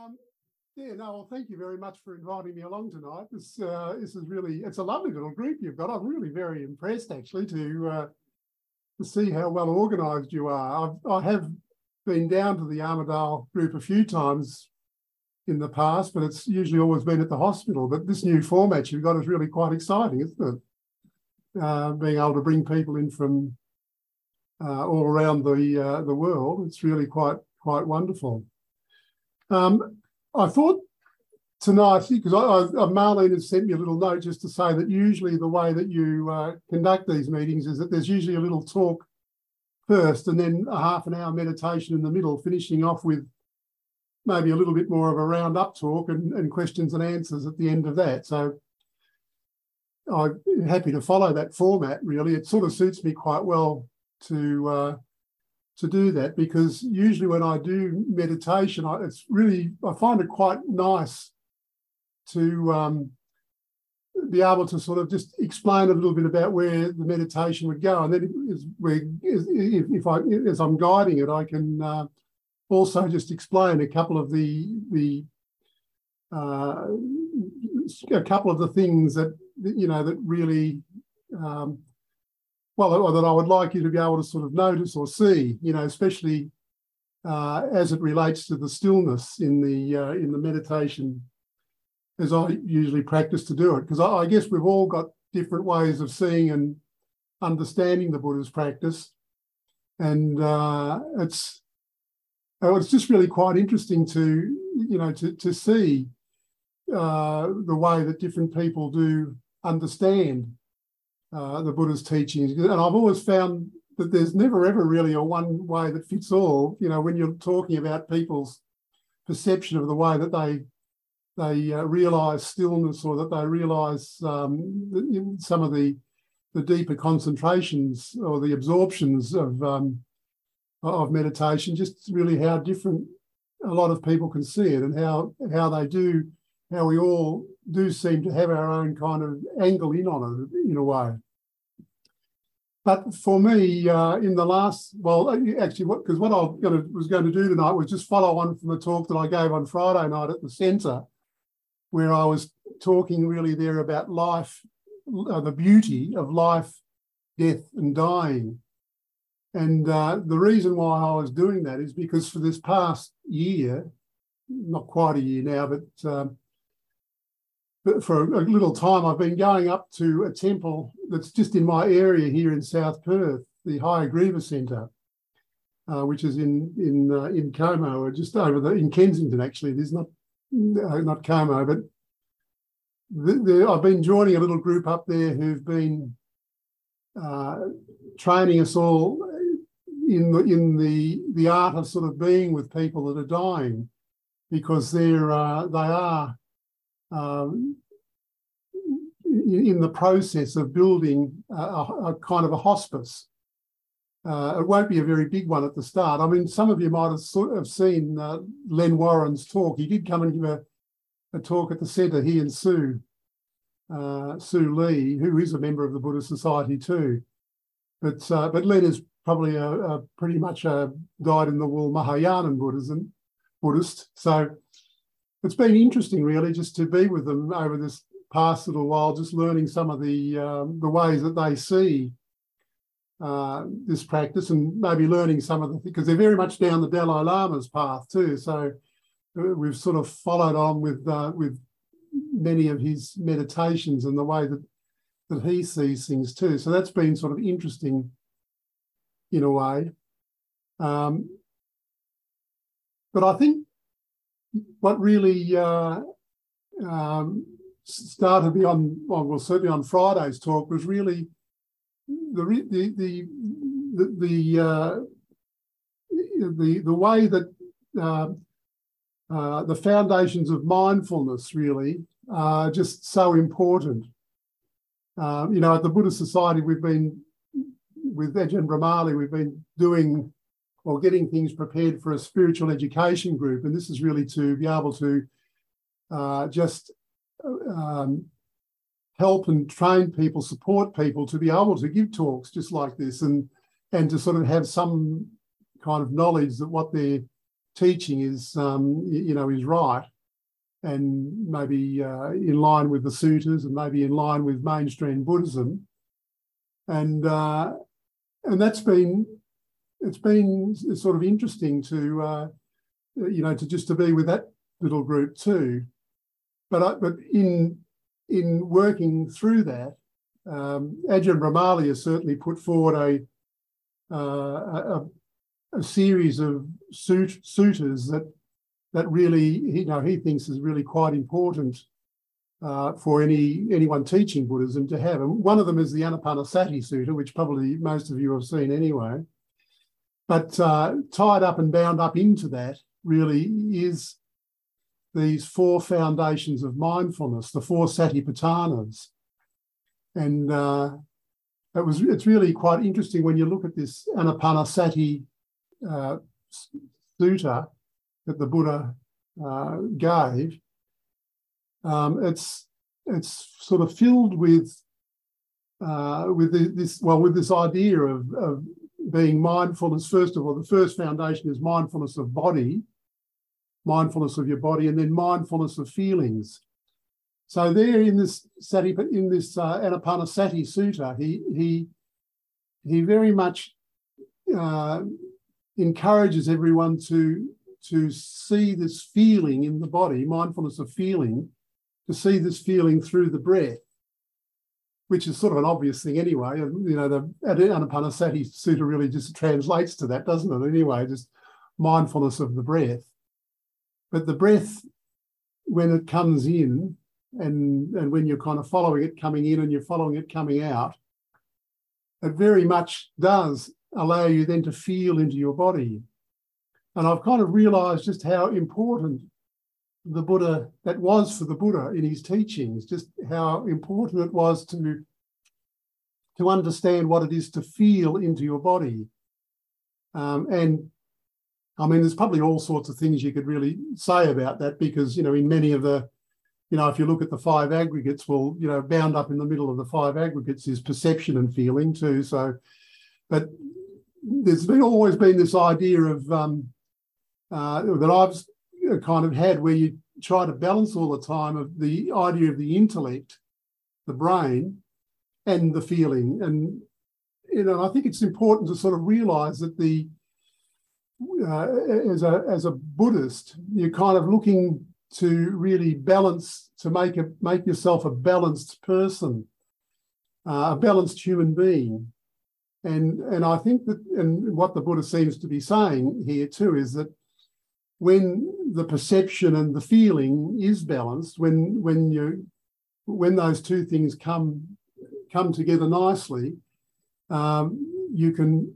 Um, yeah, no, well, thank you very much for inviting me along tonight. This is really, it's a lovely little group you've got. I'm really very impressed actually to see how well organised you are. I have been down to the Armidale group a few times in the past, but it's usually always been at the hospital. But this new format you've got is really quite exciting, isn't it? Being able to bring people in from all around the world, it's really quite wonderful. I thought tonight, because Marlene has sent me a little note just to say that usually the way that you conduct these meetings is that there's usually a little talk first and then a half an hour meditation in the middle, finishing off with maybe a little bit more of a round-up talk and questions and answers at the end of that. So I'm happy to follow that format, really. It sort of suits me quite well to do that, because usually when I do meditation, I find it quite nice to be able to sort of just explain a little bit about where the meditation would go, and then as I'm guiding it, I can also just explain a couple of the things that that really that I would like you to be able to sort of notice or see, especially as it relates to the stillness in the meditation, as I usually practice to do it. Because I guess we've all got different ways of seeing and understanding the Buddha's practice, and it's just really quite interesting to see the way that different people do understand the Buddha's teachings. And I've always found that there's never ever really a one way that fits all. When you're talking about people's perception of the way that they realise stillness, or that they realise some of the deeper concentrations or the absorptions of meditation, just really how different a lot of people can see it, and how we all do seem to have our own kind of angle in on it in a way. But for me, in the last, because what I was going to do tonight was just follow on from the talk that I gave on Friday night at the centre, where I was talking really there about life, the beauty of life, death and dying. And the reason why I was doing that is because for this past year, not quite a year now, but for a little time, I've been going up to a temple that's just in my area here in South Perth, the Hayagriva Centre, which is in Como, or just over in Kensington. Actually, there's not Como, but I've been joining a little group up there who've been training us all in the art of sort of being with people that are dying, because they are in the process of building a kind of a hospice. It won't be a very big one at the start. I mean, some of you might have seen Len Warren's talk. He did come and give a talk at the centre, he and Sue Lee, who is a member of the Buddhist Society too. But Len is probably a pretty much a dyed-in-the-wool Mahayanan Buddhist. So it's been interesting, really, just to be with them over this past little while, just learning some of the ways that they see this practice, and maybe learning some of because they're very much down the Dalai Lama's path too. So we've sort of followed on with many of his meditations and the way that he sees things too. So that's been sort of interesting in a way. But I think what really started me on, certainly on Friday's talk, was really the way that the foundations of mindfulness really are just so important. At the Buddhist Society, we've been, with Ajahn Brahmali, we've been doing or getting things prepared for a spiritual education group, and this is really to be able to just help and train people, support people to be able to give talks just like this, and to sort of have some kind of knowledge that what they're teaching is, is right, and maybe in line with the suttas, and maybe in line with mainstream Buddhism, and it's been sort of interesting to to be with that little group too, but in working through that, Ajahn Brahmali has certainly put forward a series of suttas that really he thinks is really quite important for anyone teaching Buddhism to have. And one of them is the Anapanasati Sutta, which probably most of you have seen anyway. But tied up and bound up into that really is these four foundations of mindfulness, the four Satipatthanas. And it's really quite interesting when you look at this Anapanasati sutta that the Buddha gave. It's sort of filled with this idea of being mindfulness. First of all, the first foundation is mindfulness of body, mindfulness of your body, and then mindfulness of feelings. So there in this Anapanasati Sutta, he very much encourages everyone to see this feeling in the body, mindfulness of feeling, to see this feeling through the breath, which is sort of an obvious thing anyway. The Anapanasati Sutta really just translates to that, doesn't it? Anyway, just mindfulness of the breath. But the breath, when it comes in, and when you're kind of following it coming in and you're following it coming out, it very much does allow you then to feel into your body. And I've kind of realised just how important the Buddha, that was for the Buddha in his teachings, just how important it was to understand what it is to feel into your body. And I mean, there's probably all sorts of things you could really say about that, because, in many of the, if you look at the five aggregates, well, bound up in the middle of the five aggregates is perception and feeling too. So, but there's always been this idea of that I've kind of had, where you try to balance all the time of the idea of the intellect, the brain, and the feeling. And, I think it's important to sort of realise that as a Buddhist, you're kind of looking to really balance, to make yourself a balanced person, a balanced human being. And I think that, and what the Buddha seems to be saying here too, is that when the perception and the feeling is balanced, when those two things come together nicely, you can.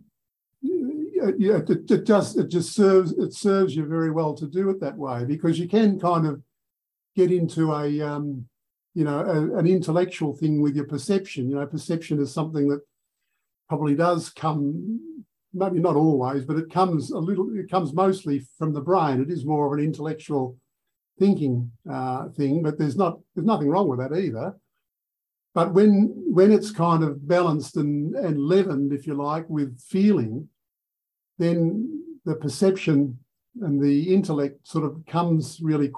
It just serves you very well to do it that way, because you can kind of get into an intellectual thing with your perception. Perception is something that probably does come, maybe not always, but it comes mostly from the brain. It is more of an intellectual thinking thing, but there's nothing wrong with that either. But when it's kind of balanced and leavened, if you like, with feeling, then the perception and the intellect sort of comes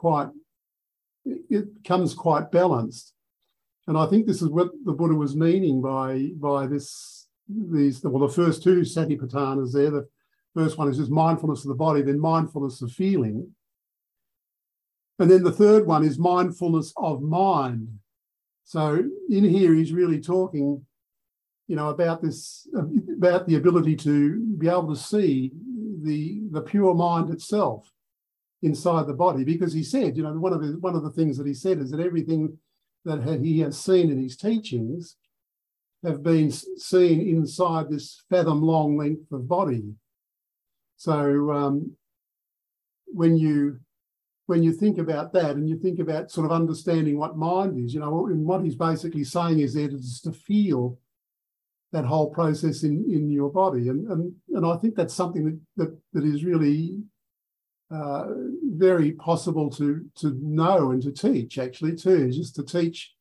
quite balanced. And I think this is what the Buddha was meaning by the first two Satipatthanas there. The first one is just mindfulness of the body, then mindfulness of feeling. And then the third one is mindfulness of mind. So in here, he's really talking about the ability to be able to see the pure mind itself inside the body, because he said, one of the things that he said is that everything that he has seen in his teachings have been seen inside this fathom-long length of body. So when you think about that, and you think about sort of understanding what mind is, and what he's basically saying is that it's to feel that whole process in your body. And I think that's something that is really very possible to know and to teach, actually, too, just to teach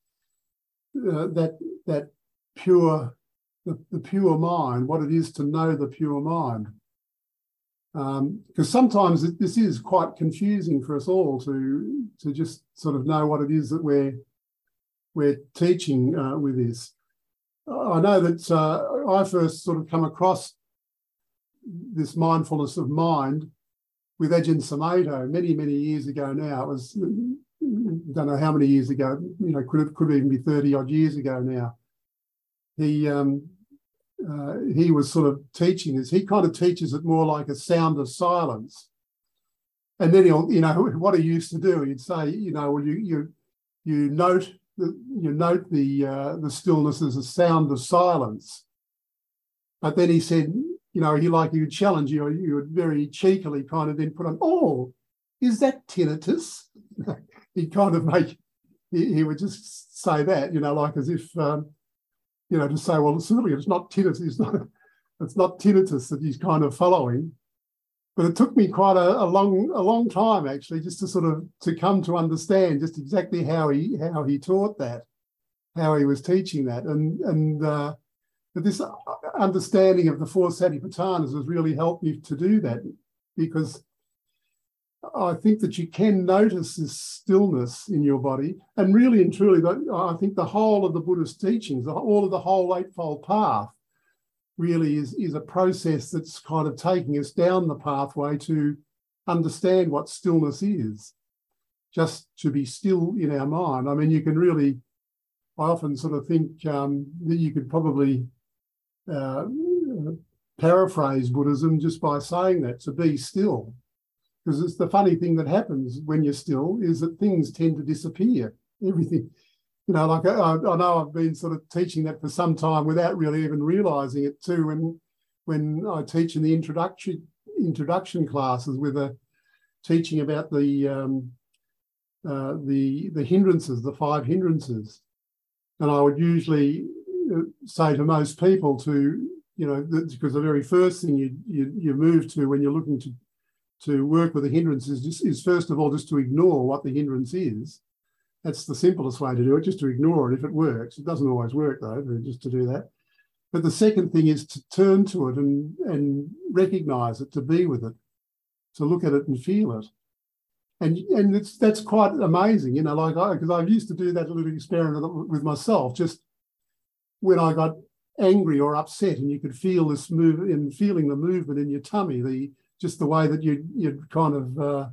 that pure, the pure mind, what it is to know the pure mind. Because sometimes this is quite confusing for us all to just sort of know what it is that we're teaching with this. I know that I first sort of come across this mindfulness of mind with Ajahn Sumedho many, many years ago now. It was, don't know how many years ago, could even be 30 odd years ago now. He was sort of teaching this. He kind of teaches it more like a sound of silence. And then he'll, what he used to do, he'd say, well, you note the stillness as a sound of silence. But then he said, he would challenge you, you would very cheekily kind of then put on, oh, is that tinnitus? He'd kind of he would just say that, like as if, to say, well, certainly it's not tinnitus, it's not tinnitus that he's kind of following. But it took me quite a long time actually, just to sort of to come to understand just exactly how he taught that, how he was teaching that, but this understanding of the four Satipatthanas has really helped me to do that, because I think that you can notice this stillness in your body, and really and truly, I think the whole of the Buddhist teachings, all of the whole Eightfold Path, really is a process that's kind of taking us down the pathway to understand what stillness is, just to be still in our mind. I mean, you can really, I often sort of think that you could probably paraphrase Buddhism just by saying that, to be still. Because it's the funny thing that happens when you're still is that things tend to disappear. Everything, like I know I've been sort of teaching that for some time without really even realising it too. When I teach in the introduction classes with teaching about the hindrances, the 5 hindrances, and I would usually say to most people because the very first thing you move to when you're looking to work with the hindrances is first of all just to ignore what the hindrance is. That's the simplest way to do it, just to ignore it if it works. It doesn't always work though, just to do that. But the second thing is to turn to it and recognise it, to be with it, to look at it and feel it. And that's quite amazing, because I used to do that little experiment with myself, just when I got angry or upset, and you could feel this feeling the movement in your tummy, just the way that you'd kind of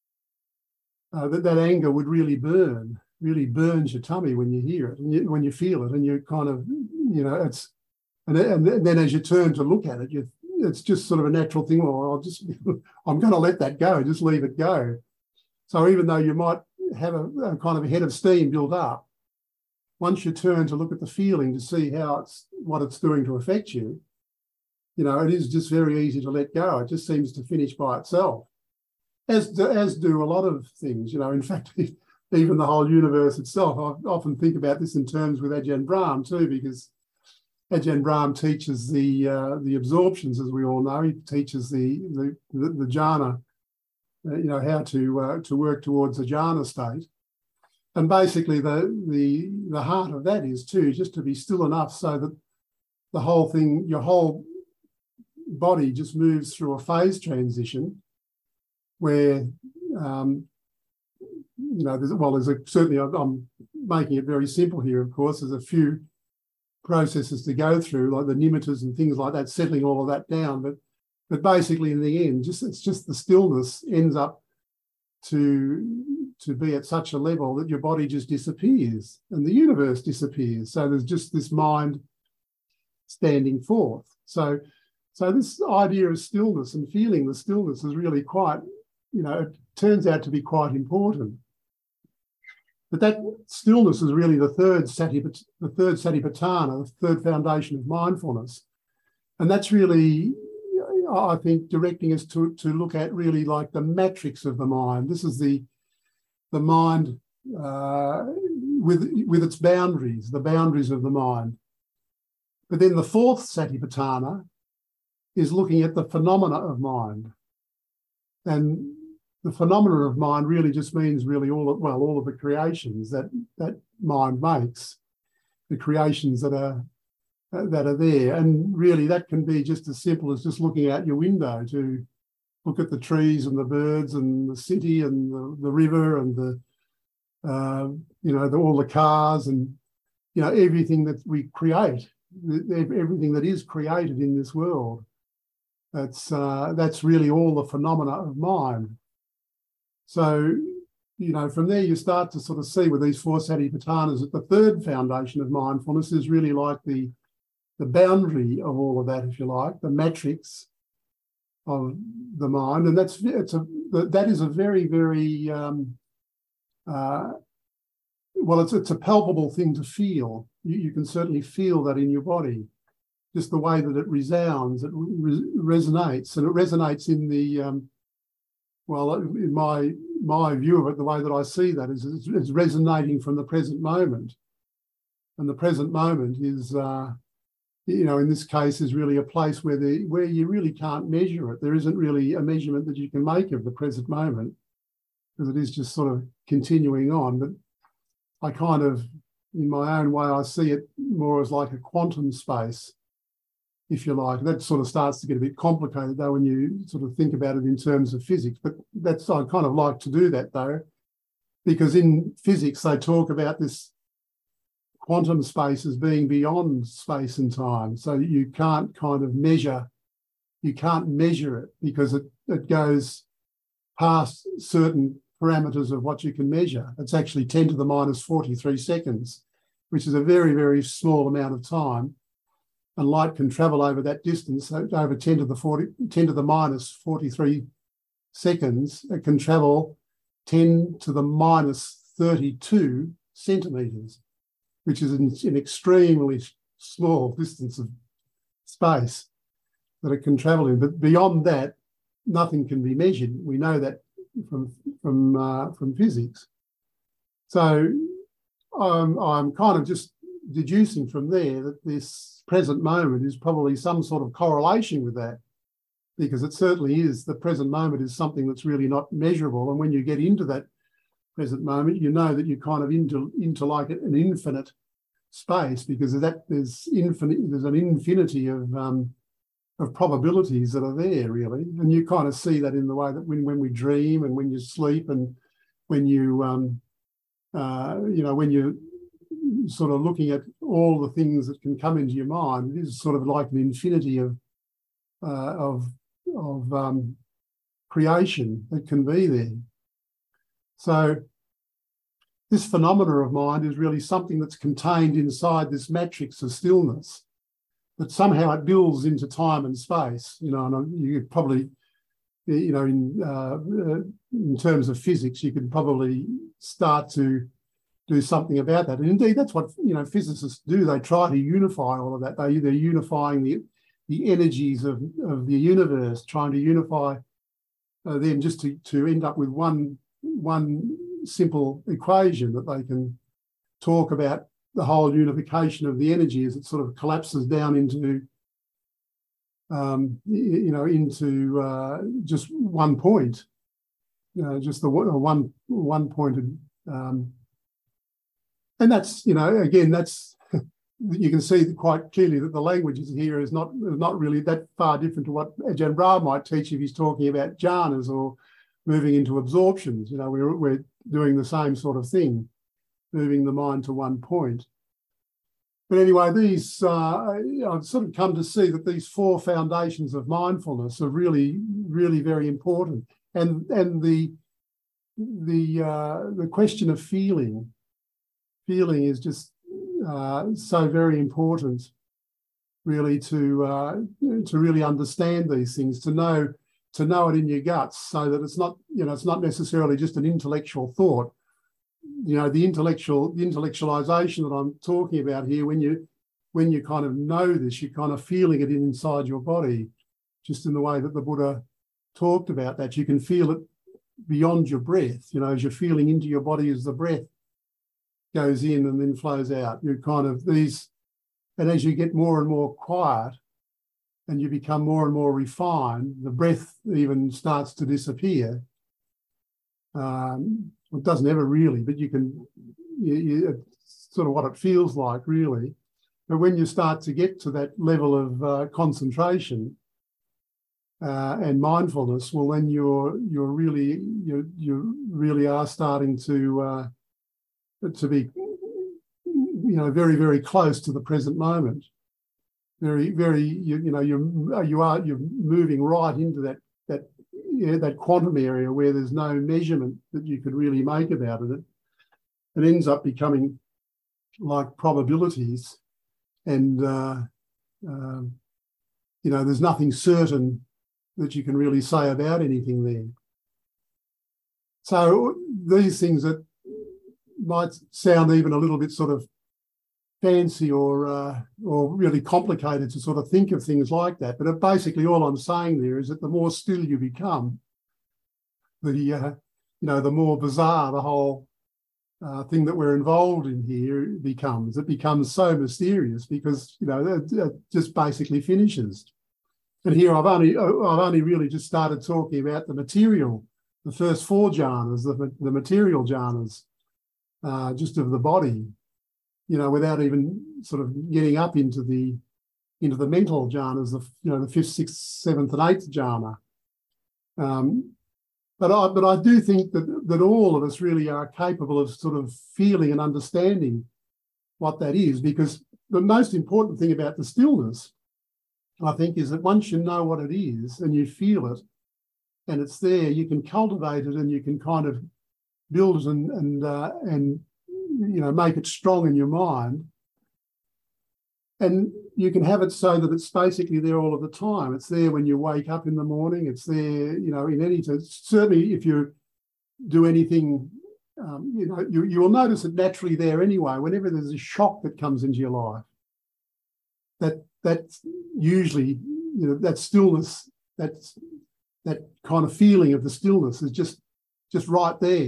that anger would really burns your tummy when you hear it, and when you feel it, and you kind of, it's, and then as you turn to look at it, it's just sort of a natural thing. Well, I'm going to let that go, just leave it go. So even though you might have a kind of a head of steam built up, once you turn to look at the feeling to see what it's doing to affect you, it is just very easy to let go. It just seems to finish by itself, as do a lot of things. In fact, even the whole universe itself. I often think about this in terms with Ajahn Brahm too, because Ajahn Brahm teaches the absorptions, as we all know. He teaches the jhana, how to work towards the jhana state. And basically the heart of that is too, just to be still enough so that the whole thing, your whole body just moves through a phase transition where, certainly I'm making it very simple here, of course, there's a few processes to go through, like the nimittas and things like that, settling all of that down. But basically in the end, it's just the stillness ends up to be at such a level that your body just disappears and the universe disappears. So there's just this mind standing forth. So this idea of stillness and feeling the stillness is really quite, it turns out to be quite important. But that stillness is really the third satipatthana, the third foundation of mindfulness. And that's really, I think, directing us to look at really like the matrix of the mind. This is the mind with its boundaries, the boundaries of the mind. But then the fourth satipatthana is looking at the phenomena of mind. And the phenomena of mind really just means really all of the creations that mind makes, the creations that are there. And really that can be just as simple as just looking out your window to look at the trees and the birds and the city and the river and the all the cars and everything that we create, everything that is created in this world. That's really all the phenomena of mind. So, from there you start to sort of see with these four satipatthanas that the third foundation of mindfulness is really like the boundary of all of that, if you like, the matrix of the mind. And that is a very, very it's a palpable thing to feel. You can certainly feel that in your body, just the way that it resounds, it resonates, and it resonates in the in my view of it, the way that I see that is it's resonating from the present moment, and the present moment is in this case is really a place where you really can't measure it. There isn't really a measurement that you can make of the present moment, because it is just sort of continuing on. But I kind of, in my own way, I see it more as like a quantum space, if you like. That sort of starts to get a bit complicated, though, when you sort of think about it in terms of physics. But I kind of like to do that, though, because in physics they talk about this quantum space as being beyond space and time. So you can't kind of measure, you can't measure it because it goes past certain parameters of what you can measure. It's actually 10 to the minus 43 seconds, which is a very, very small amount of time. And light can travel over that distance, so over 10 to the minus 43 seconds. It can travel 10 to the minus 32 centimetres, which is an extremely small distance of space that it can travel in. But beyond that, nothing can be measured. We know that from physics. So I'm kind of just deducing from there that this present moment is probably some sort of correlation with that, because it certainly is. The present moment is something that's really not measurable. And when you get into that present moment, you know that you're kind of into like an infinite space, because there's an infinity of probabilities that are there, really. And you kind of see that in the way that when we dream and when you sleep and when you when you're sort of looking at all the things that can come into your mind, it is sort of like an infinity of creation that can be there. So this phenomena of mind is really something that's contained inside this matrix of stillness, but somehow it builds into time and space. And you could probably, in terms of physics, you could probably start to do something about that. And indeed, that's what physicists do. They try to unify all of that. They're unifying the energies of the universe, trying to unify them just to end up with one simple equation that they can talk about the whole unification of the energy as it sort of collapses down into just one point, just the one pointed. And that's, again, that's, you can see quite clearly that the language here is not really that far different to what Ajahn Brahm might teach if he's talking about jhanas or moving into absorptions. We're doing the same sort of thing, moving the mind to one point. But anyway, these I've sort of come to see that these four foundations of mindfulness are really, really very important. And the question of feeling is just so very important, really, to really understand these things, to know it in your guts, so that it's not necessarily just an intellectual thought. The intellectualization that I'm talking about here, when you kind of know this, you're kind of feeling it inside your body, just in the way that the Buddha talked about that. You can feel it beyond your breath, as you're feeling into your body as the breath goes in and then flows out. You're kind of these, and as you get more and more quiet and you become more and more refined, the breath even starts to disappear. It doesn't ever really, but it's sort of what it feels like, really. But when you start to get to that level of concentration, and mindfulness, well, then you really are starting to be, very, very close to the present moment. You're moving right into that quantum area where there's no measurement that you could really make about it. It ends up becoming like probabilities, and there's nothing certain that you can really say about anything there. So these things that might sound even a little bit sort of fancy or really complicated to sort of think of things like that, but basically all I'm saying there is that the more still you become, the more bizarre the whole thing that we're involved in here becomes. It becomes so mysterious because it just basically finishes. And here I've only really just started talking about the material, the first four jhanas, the material jhanas, just of the body, without even sort of getting up into the mental jhanas, the fifth, sixth, seventh, and eighth jhana. But I do think that all of us really are capable of sort of feeling and understanding what that is, because the most important thing about the stillness, I think, is that once you know what it is and you feel it and it's there, you can cultivate it and you can kind of build it and make it strong in your mind. And you can have it so that it's basically there all of the time. It's there when you wake up in the morning. It's there, in any sense. Certainly if you do anything, you will notice it naturally there anyway. Whenever there's a shock that comes into your life, that's usually, that stillness, that kind of feeling of the stillness is just right there.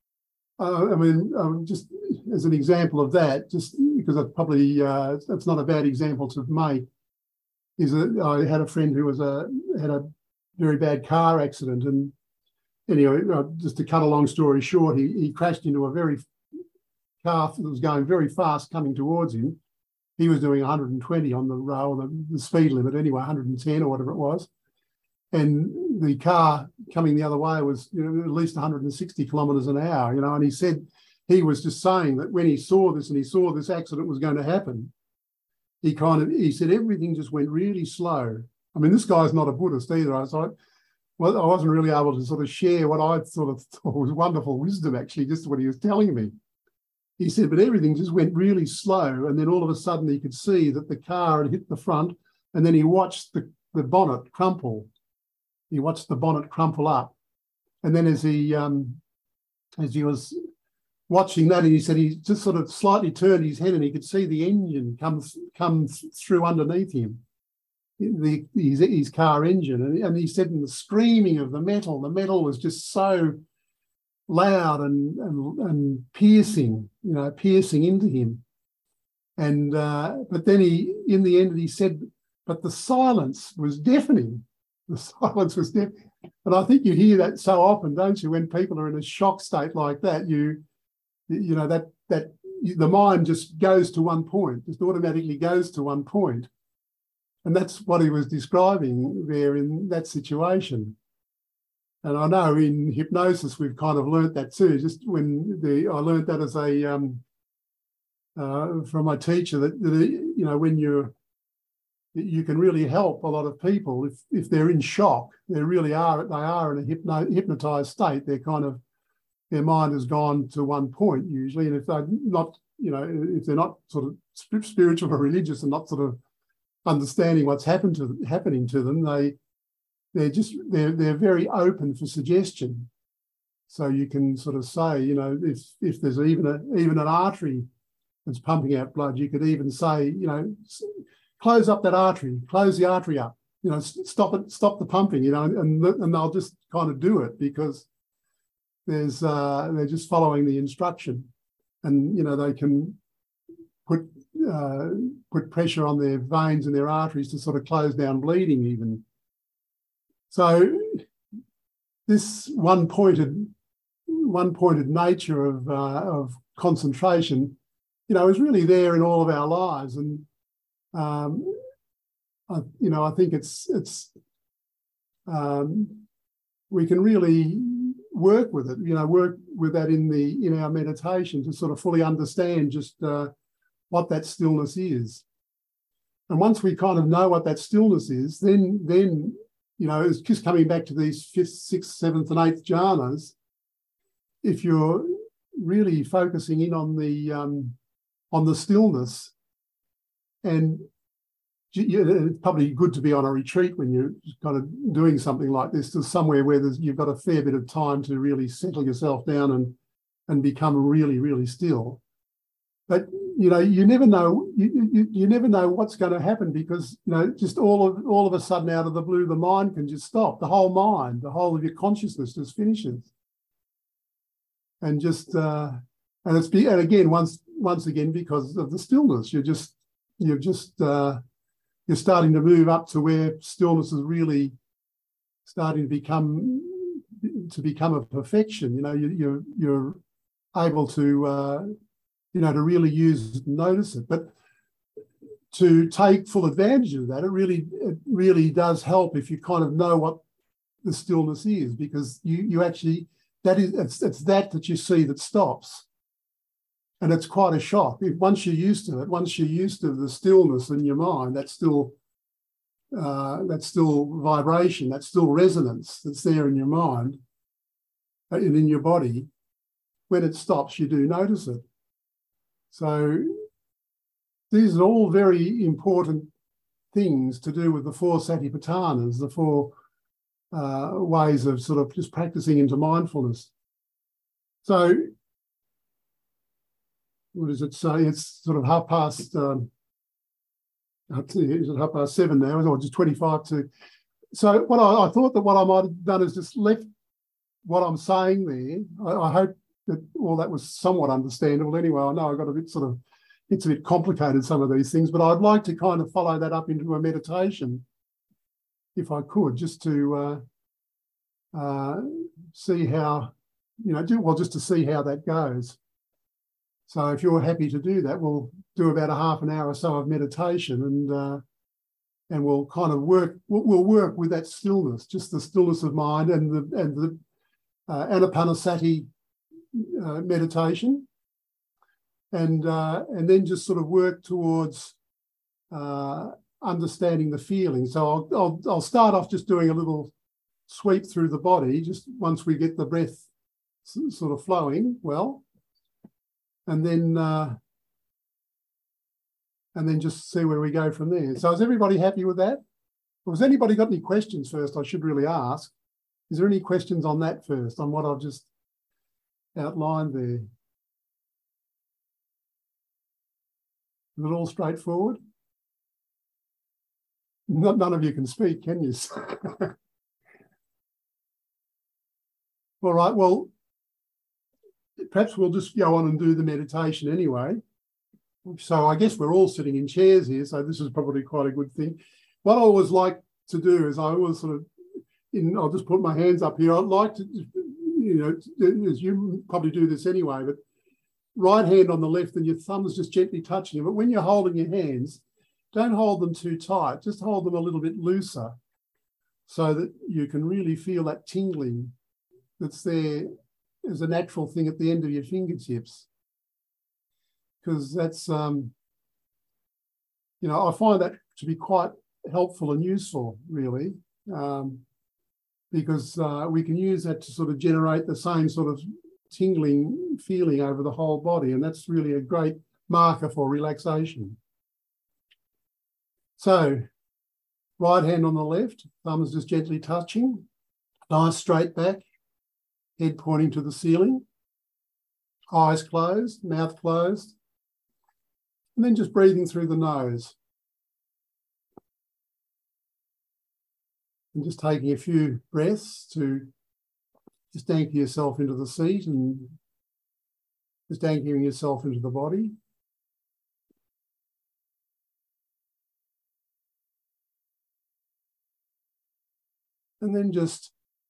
Just as an example of that, just because I've probably, it's not a bad example to make, is that I had a friend who had a very bad car accident, and anyway, just to cut a long story short, he crashed into a very car that was going very fast coming towards him. He was doing 120 on the rail, the speed limit anyway, 110 or whatever it was. And the car coming the other way was at least 160 kilometres an hour, and he said he was just saying that when he saw this and he saw this accident was going to happen, he said everything just went really slow. I mean, this guy's not a Buddhist either. I wasn't really able to sort of share what I sort of thought was wonderful wisdom, actually, just what he was telling me. He said, but everything just went really slow. And then all of a sudden he could see that the car had hit the front, and then he watched the bonnet crumple. He watched the bonnet crumple up. And then as he was watching that, and he said he just sort of slightly turned his head and he could see the engine come through underneath him, his car engine. And he said in the screaming of the metal was just so loud and piercing, piercing into him. And but then in the end he said, but the silence was deafening. The silence was deafening. And I think you hear that so often, don't you, when people are in a shock state like that, that the mind just goes to one point, just automatically goes to one point. And that's what he was describing there in that situation. And I know in hypnosis we've kind of learnt that too. Just when I learnt that as from my teacher, that when you can really help a lot of people if they're in shock. They are in a hypnotized state. Their mind has gone to one point usually, and if they're not, if they're not sort of spiritual or religious and not sort of understanding what's happening to them, they're very open for suggestion. So you can sort of say, if there's even an artery that's pumping out blood, you could even say, close up that artery, close the artery up, stop the pumping, and they'll just kind of do it because they're just following the instruction, and they can put pressure on their veins and their arteries to sort of close down bleeding even. So this one-pointed nature of concentration, is really there in all of our lives, and I think it's we can really work with it, work with that in our meditation to sort of fully understand just what that stillness is. And once we kind of know what that stillness is, then it's just coming back to these 5th, 6th, 7th, and 8th jhanas. If you're really focusing in on the stillness, and it's probably good to be on a retreat when you're kind of doing something like this, to somewhere where you've got a fair bit of time to really settle yourself down and become really, really still. But you never know. You never know what's going to happen, because just all of a sudden, out of the blue, the mind can just stop. The whole mind, the whole of your consciousness just finishes, and and again once again because of the stillness, you're starting to move up to where stillness is really starting to become a perfection. You're able to to really notice it. But to take full advantage of that, it really does help if you kind of know what the stillness is, because you actually, it's that you see that stops. And it's quite a shock. Once you're used to it, once you're used to the stillness in your mind, that's still vibration, that's still resonance that's there in your mind and in your body. When it stops, you do notice it. So these are all very important things to do with the 4 satipatthanas, the 4 ways of sort of just practicing into mindfulness. So what does it say? It's sort of half past, is it 7:30 now, or just 25 to. So what I thought that what I might have done is just left what I'm saying there. I hope that all that was somewhat understandable. Anyway, I know I got it's a bit complicated, some of these things, but I'd like to kind of follow that up into a meditation, if I could, just to see how, just to see how that goes. So if you're happy to do that, we'll do about a half an hour or so of meditation, and we'll kind of work with that stillness, just the stillness of mind, and the Anapanasati meditation, and then just sort of work towards understanding the feeling. So I'll start off just doing a little sweep through the body, just once we get the breath sort of flowing well, and then just see where we go from there. So is everybody happy with that? Or has anybody got any questions first? I should really ask. Is there any questions on that first, on what I've just outlined there? Is it all straightforward? None of you can speak, can you? All right, well, perhaps we'll just go on and do the meditation anyway. So I guess we're all sitting in chairs here, so this is probably quite a good thing. What I always like to do is I always sort of, I'll just put my hands up here. I'd like to, as you probably do this anyway, but right hand on the left and your thumbs just gently touching them. But when you're holding your hands, don't hold them too tight. Just hold them a little bit looser so that you can really feel that tingling that's there as a natural thing at the end of your fingertips. Because that's, I find that to be quite helpful and useful, really, because we can use that to sort of generate the same sort of tingling feeling over the whole body, and that's really a great marker for relaxation. So, right hand on the left, thumbs just gently touching, nice straight back, head pointing to the ceiling, eyes closed, mouth closed, and then just breathing through the nose. And just taking a few breaths to just anchor yourself into the seat and just anchoring yourself into the body. And then just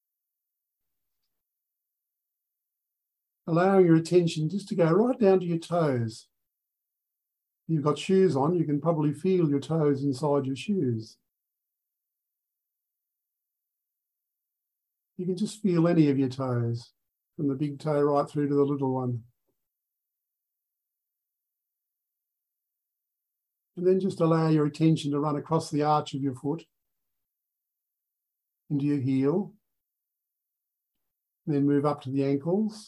allowing your attention just to go right down to your toes. If you've got shoes on, you can probably feel your toes inside your shoes. You can just feel any of your toes, from the big toe right through to the little one. And then just allow your attention to run across the arch of your foot into your heel. And then move up to the ankles.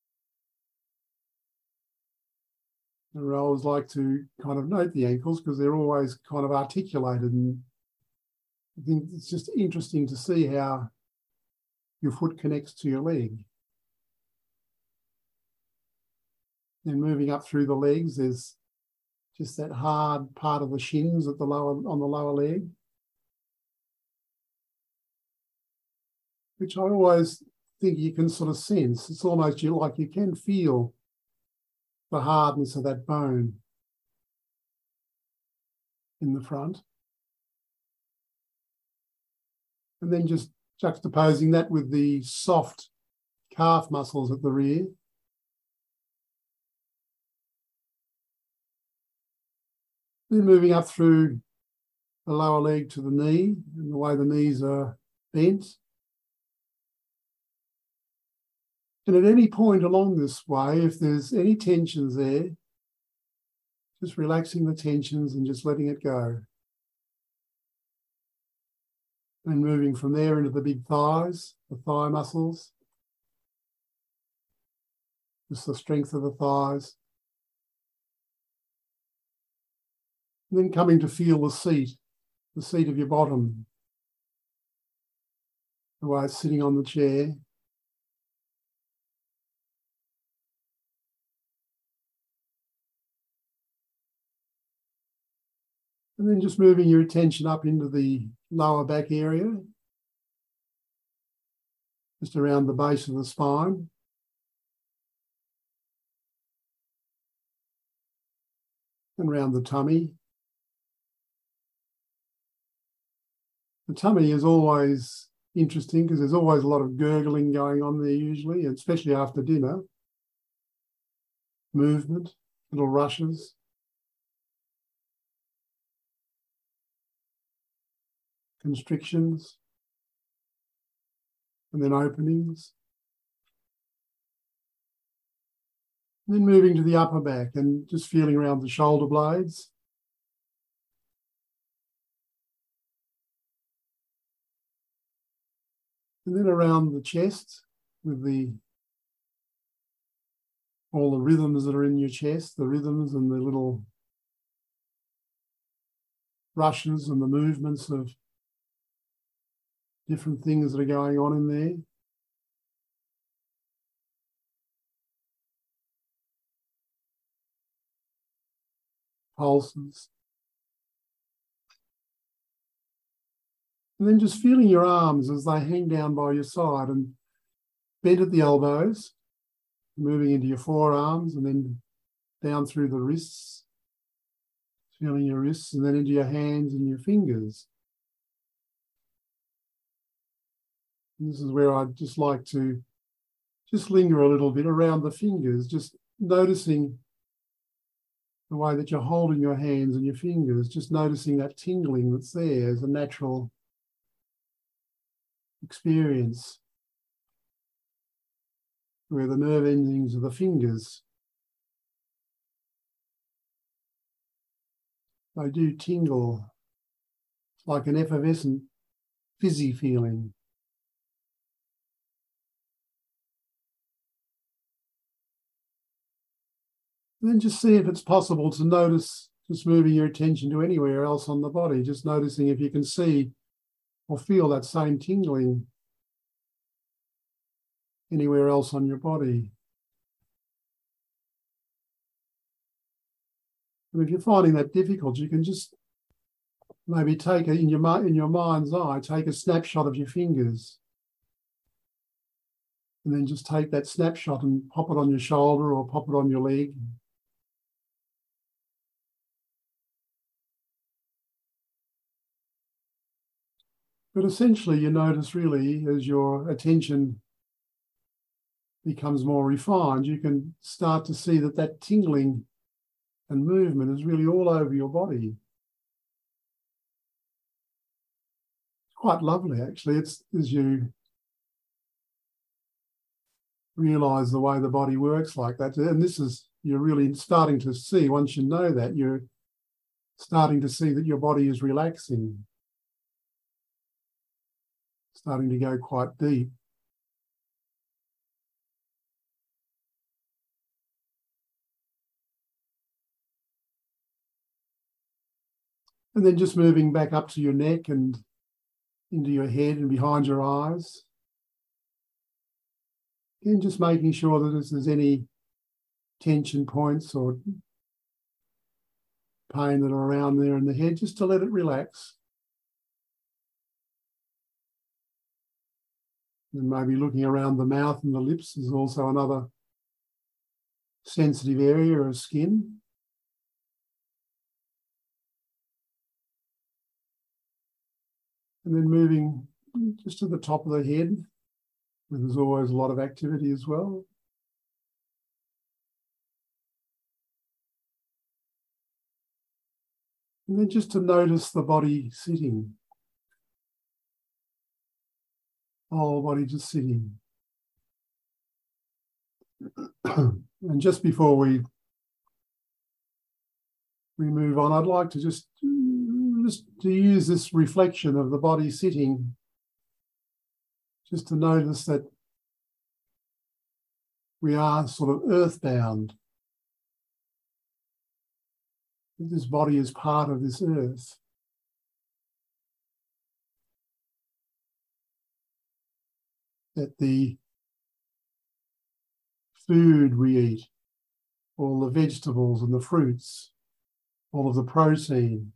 And I always like to kind of note the ankles because they're always kind of articulated, and I think it's just interesting to see how your foot connects to your leg. Then moving up through the legs, there's just that hard part of the shins at the on the lower leg, which I always think you can sort of sense. It's almost like you can feel the hardness of that bone in the front. And then just juxtaposing that with the soft calf muscles at the rear. Then moving up through the lower leg to the knee, and the way the knees are bent. And at any point along this way, if there's any tensions there, just relaxing the tensions and just letting it go. And moving from there into the big thighs, the thigh muscles. Just the strength of the thighs. And then coming to feel the seat of your bottom, the way it's sitting on the chair. And then just moving your attention up into the lower back area, just around the base of the spine. And around the tummy. The tummy is always interesting because there's always a lot of gurgling going on there usually, especially after dinner. Movement, little rushes. Constrictions. And then openings. And then moving to the upper back and just feeling around the shoulder blades. And then around the chest with all the rhythms that are in your chest, the rhythms and the little rushes and the movements of different things that are going on in there. Pulses. And then just feeling your arms as they hang down by your side and bent at the elbows, moving into your forearms and then down through the wrists, feeling your wrists and then into your hands and your fingers. And this is where I'd just like to just linger a little bit around the fingers, just noticing the way that you're holding your hands and your fingers, just noticing that tingling that's there as a natural experience, where the nerve endings of the fingers, they do tingle. It's like an effervescent, fizzy feeling. And then just see if it's possible to notice, just moving your attention to anywhere else on the body, just noticing if you can see or feel that same tingling anywhere else on your body. And if you're finding that difficult, you can just maybe take it in your mind's eye, take a snapshot of your fingers. And then just take that snapshot and pop it on your shoulder or pop it on your leg. But essentially, you notice really as your attention becomes more refined, you can start to see that that tingling and movement is really all over your body. Quite lovely, actually. It's as you realise the way the body works like that. And this is, you're really starting to see, once you know that, you're starting to see that your body is relaxing, starting to go quite deep. And then just moving back up to your neck and into your head and behind your eyes. And just making sure that if there's any tension points or pain that are around there in the head, just to let it relax. And maybe looking around the mouth and the lips is also another sensitive area of skin. And then moving just to the top of the head, where there's always a lot of activity as well. And then just to notice the body sitting. Whole body just sitting. And just before we move on, I'd like to just to use this reflection of the body sitting, just to notice that we are sort of earthbound. This body is part of this earth. That the food we eat, all the vegetables and the fruits, all of the protein,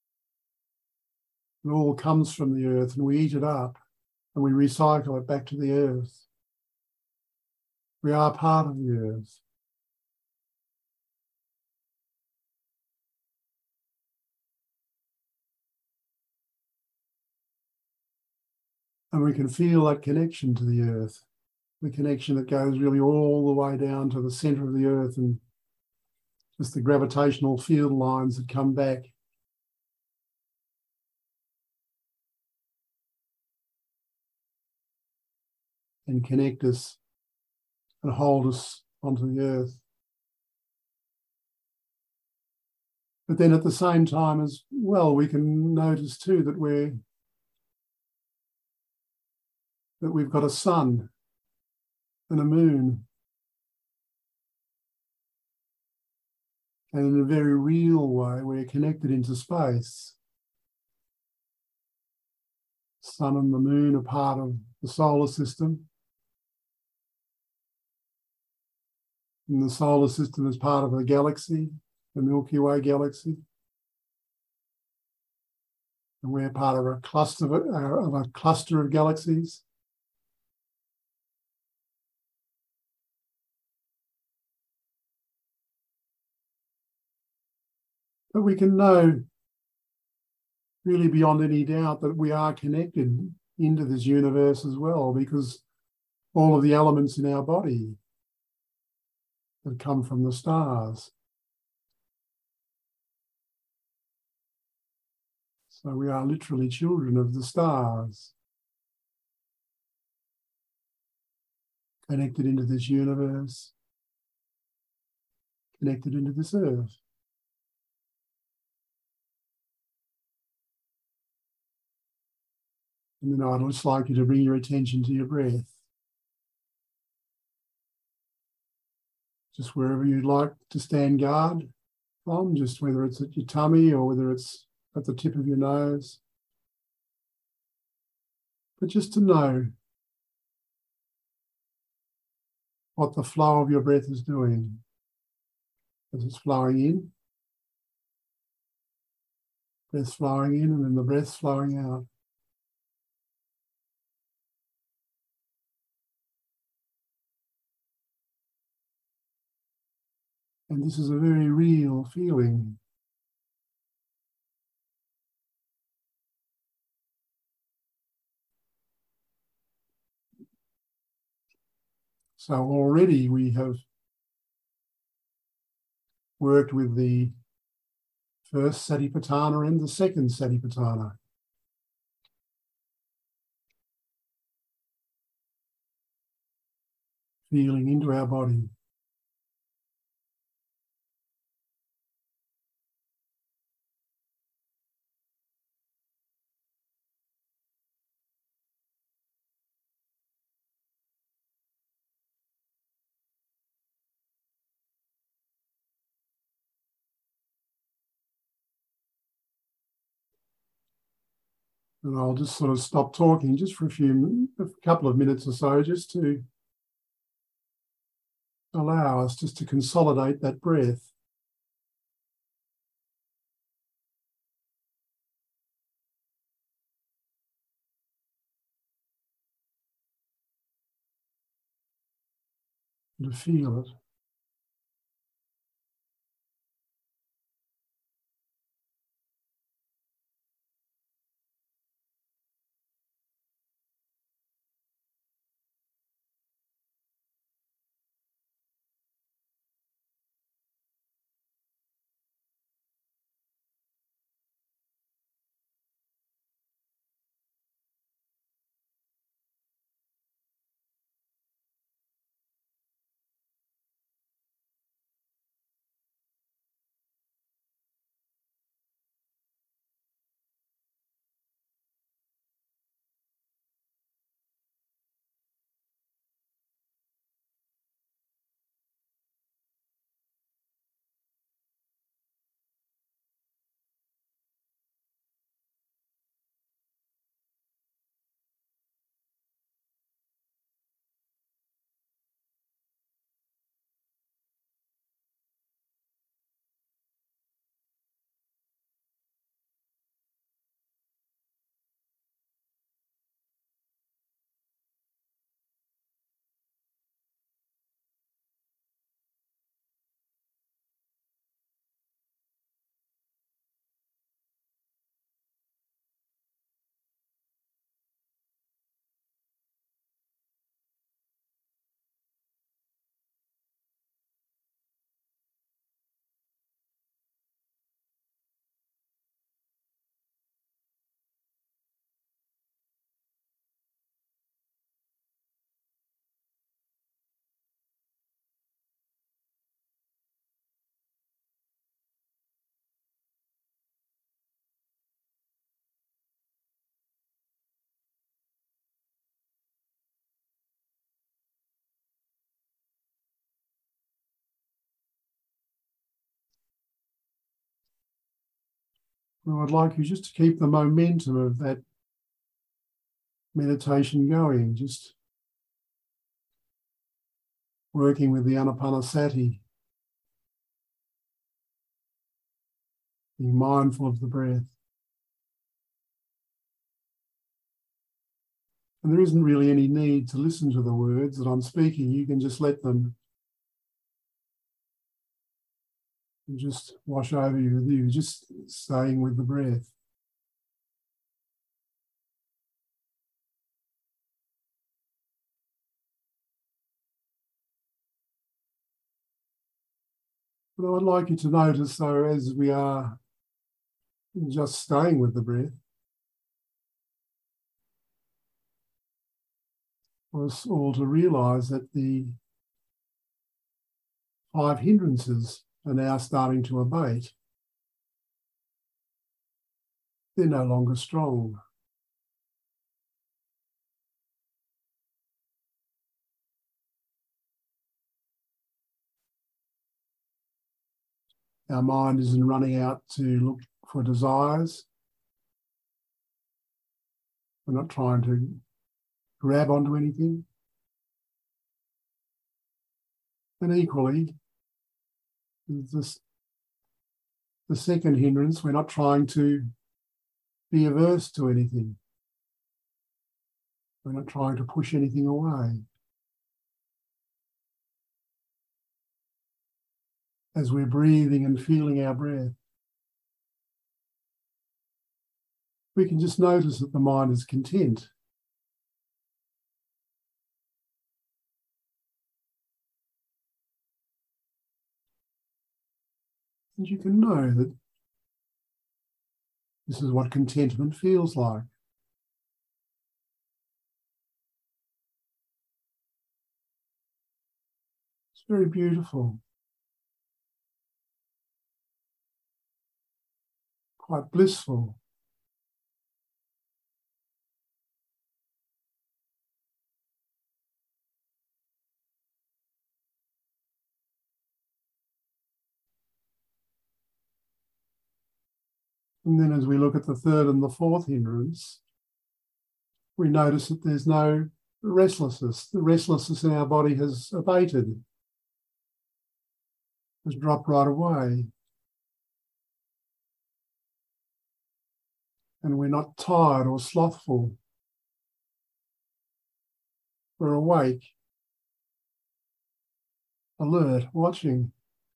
it all comes from the earth, and we eat it up and we recycle it back to the earth. We are part of the earth. And we can feel that connection to the earth, the connection that goes really all the way down to the centre of the earth, and just the gravitational field lines that come back. And connect us and hold us onto the earth. But then at the same time as well, we can notice too that we've got a sun and a moon. And in a very real way, we're connected into space. Sun and the moon are part of the solar system. And the solar system is part of a galaxy, the Milky Way galaxy. And we're part of a cluster of galaxies. But we can know really beyond any doubt that we are connected into this universe as well, because all of the elements in our body that come from the stars. So we are literally children of the stars, connected into this universe, connected into this earth. And then I'd just like you to bring your attention to your breath. Just wherever you'd like to stand guard from, just whether it's at your tummy or whether it's at the tip of your nose. But just to know what the flow of your breath is doing as it's flowing in. Breath flowing in and then the breath flowing out. And this is a very real feeling. So already we have worked with the first Satipatthana and the second Satipatthana. feeling into our body. And I'll just sort of stop talking just for a couple of minutes or so, just to allow us just to consolidate that breath. And to feel it. And I'd like you just to keep the momentum of that meditation going, just working with the Anapanasati, being mindful of the breath. And there isn't really any need to listen to the words that I'm speaking. You can just let them just wash over you, just staying with the breath. But I'd like you to notice, though, as we are just staying with the breath, us all to realise that the 5 hindrances are now starting to abate. They're no longer strong. Our mind isn't running out to look for desires. We're not trying to grab onto anything. And equally, the second hindrance, we're not trying to be averse to anything. We're not trying to push anything away. As we're breathing and feeling our breath, we can just notice that the mind is content. And you can know that this is what contentment feels like. Very beautiful. Quite blissful. And then as we look at the third and the fourth hindrance, we notice that there's no restlessness. The restlessness in our body has abated, has dropped right away. And we're not tired or slothful. We're awake, alert, watching.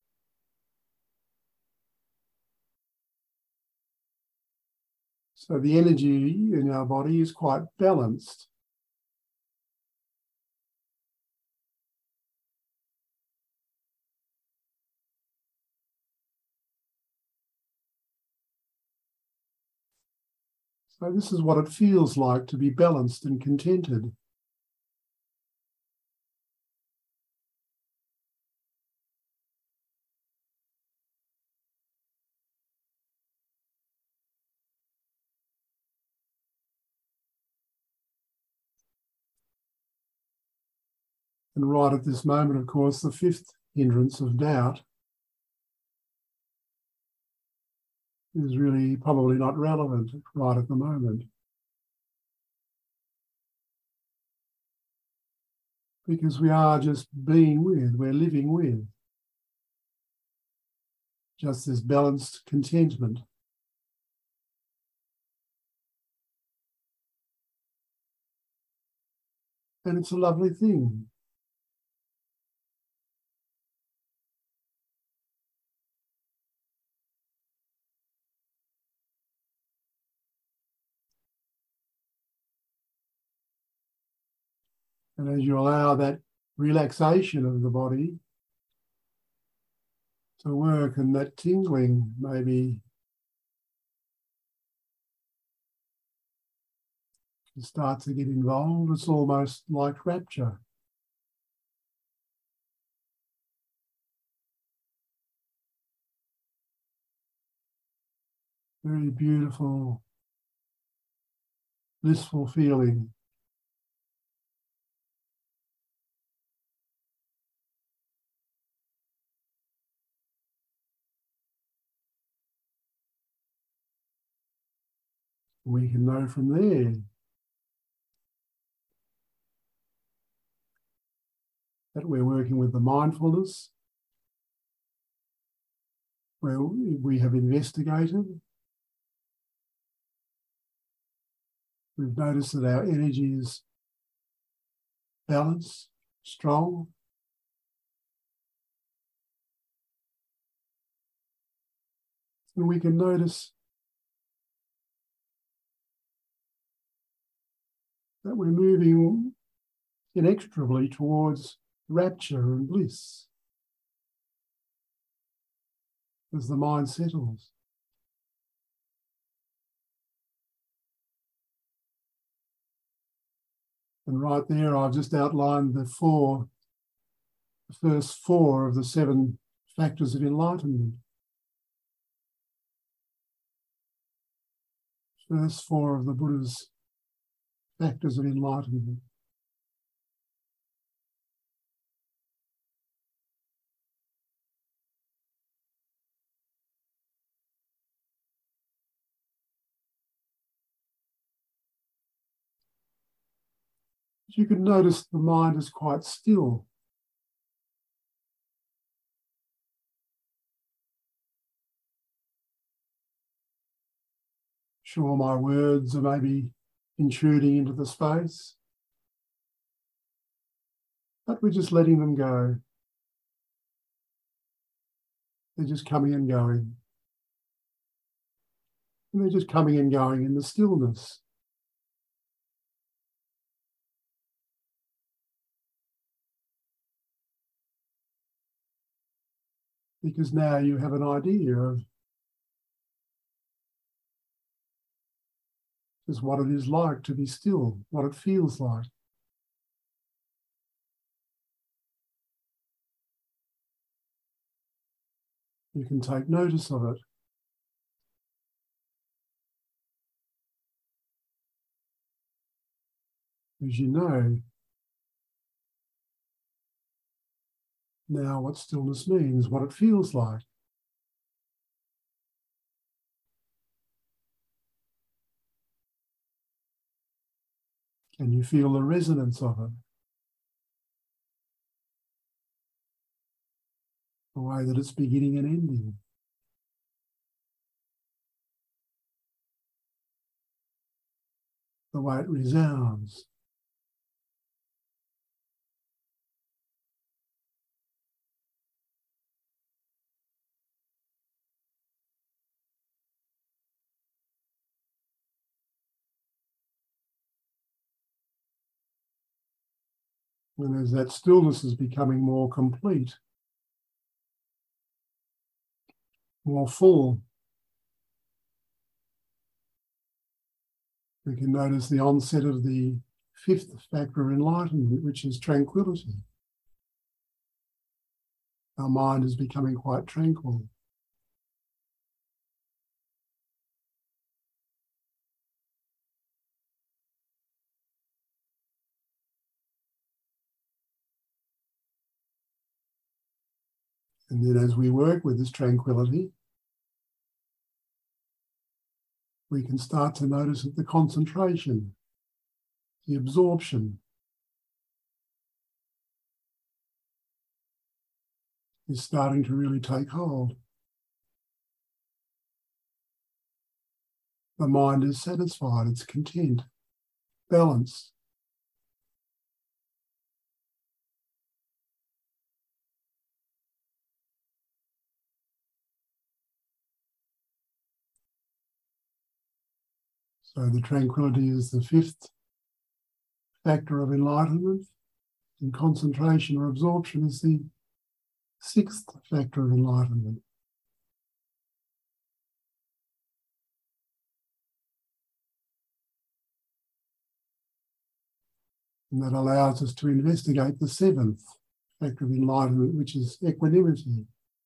So the energy in our body is quite balanced. So this is what it feels like to be balanced and contented. And right at this moment, of course, the fifth hindrance of doubt is really probably not relevant right at the moment. Because we are just being with, we're living with. Just this balanced contentment. And it's a lovely thing. And as you allow that relaxation of the body to work and that tingling maybe start to get involved, it's almost like rapture. Very beautiful, blissful feeling. We can know from there that we're working with the mindfulness, where we have investigated. We've noticed that our energy is balanced, strong. And we can notice that we're moving inexorably towards rapture and bliss as the mind settles. And right there, I've just outlined the first four of the 7 factors of enlightenment. First 4 of the Buddha's factors of enlightenment. You can notice the mind is quite still. Sure, my words are maybe intruding into the space, but we're just letting them go. They're just coming and going. And they're just coming and going in the stillness. Because now you have an idea of just what it is like to be still, what it feels like. You can take notice of it. As you know now what stillness means, what it feels like. Can you feel the resonance of it? The way that it's beginning and ending. The way it resounds. And as that stillness is becoming more complete, more full, we can notice the onset of the fifth factor of enlightenment, which is tranquility. Our mind is becoming quite tranquil. And then as we work with this tranquility, we can start to notice that the concentration, the absorption, is starting to really take hold. The mind is satisfied, it's content, balanced. So the tranquility is the fifth factor of enlightenment, and concentration or absorption is the sixth factor of enlightenment. And that allows us to investigate the seventh factor of enlightenment, which is equanimity.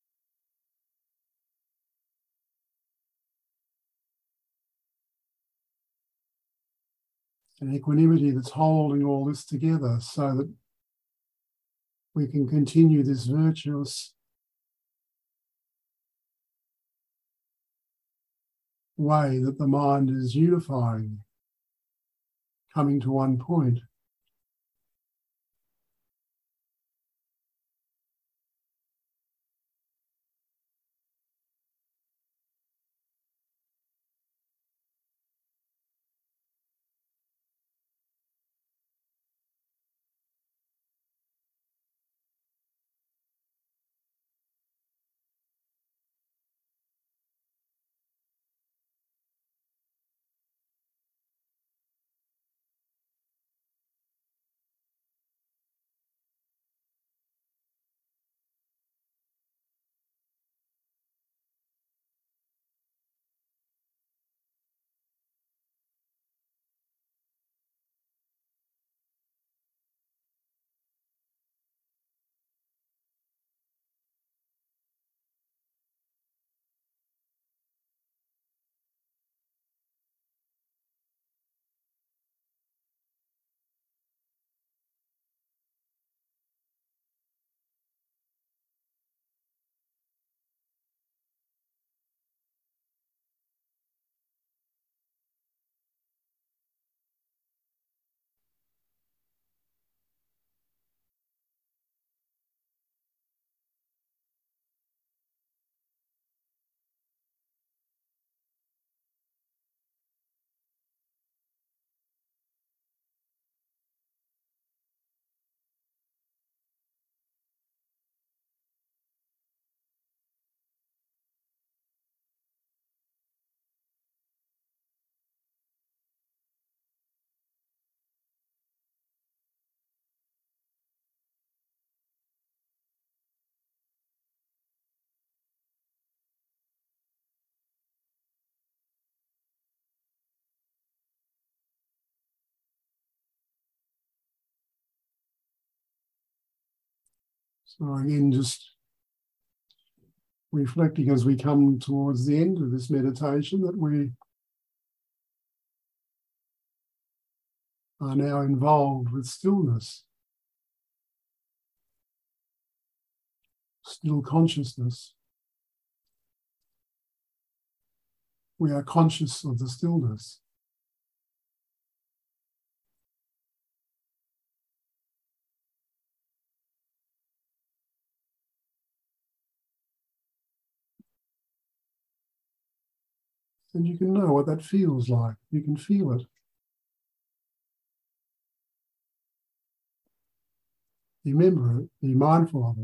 An equanimity that's holding all this together so that we can continue this virtuous way that the mind is unifying, coming to one point. So again, just reflecting as we come towards the end of this meditation that we are now involved with stillness, still consciousness. We are conscious of the stillness. And you can know what that feels like. You can feel it. Remember it. Be mindful of it.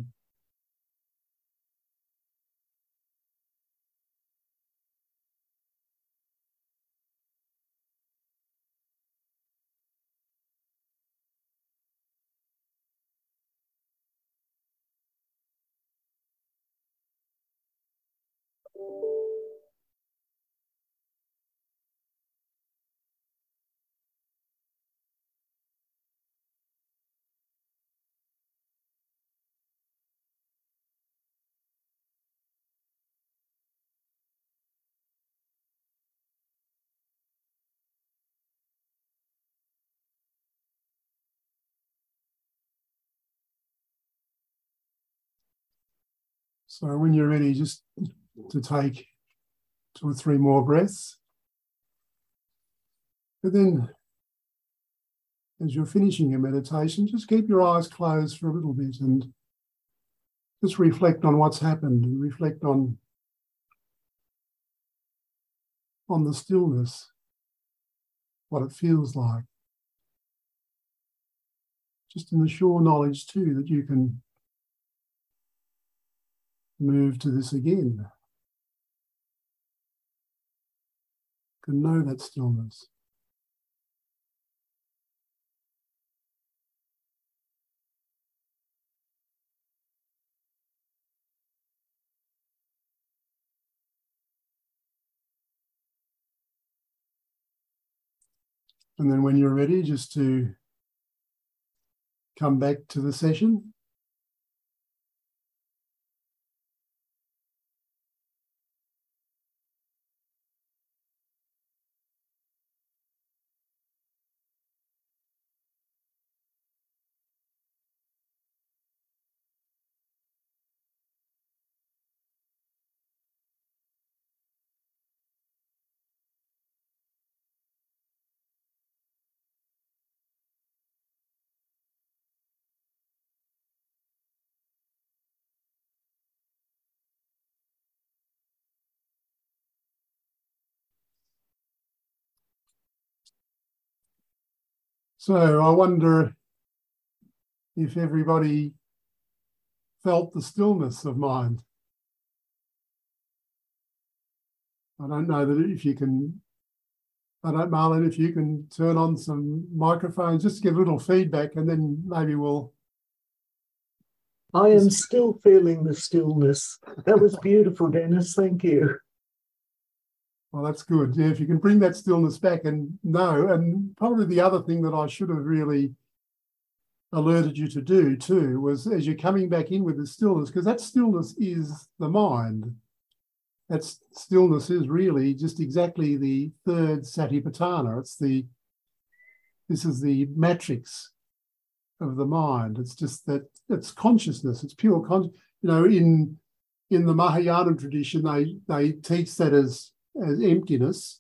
So when you're ready, just to take 2 or 3 more breaths. But then, as you're finishing your meditation, just keep your eyes closed for a little bit and just reflect on what's happened and reflect on the stillness, what it feels like. Just in the sure knowledge too that you can move to this again. You can know that stillness. And then when you're ready, just to come back to the session. So I wonder if everybody felt the stillness of mind. I don't know that if you can, Marlene, if you can turn on some microphones, just to give a little feedback, and then maybe we'll... I am still feeling the stillness. That was beautiful, Dennis. Thank you. Well, that's good. Yeah, if you can bring that stillness back and know, and probably the other thing that I should have really alerted you to do too was as you're coming back in with the stillness, because that stillness is the mind. That stillness is really just exactly the third satipatthana. This is the matrix of the mind. It's just that it's consciousness. It's pure consciousness. You know, in the Mahayana tradition, they teach that as emptiness.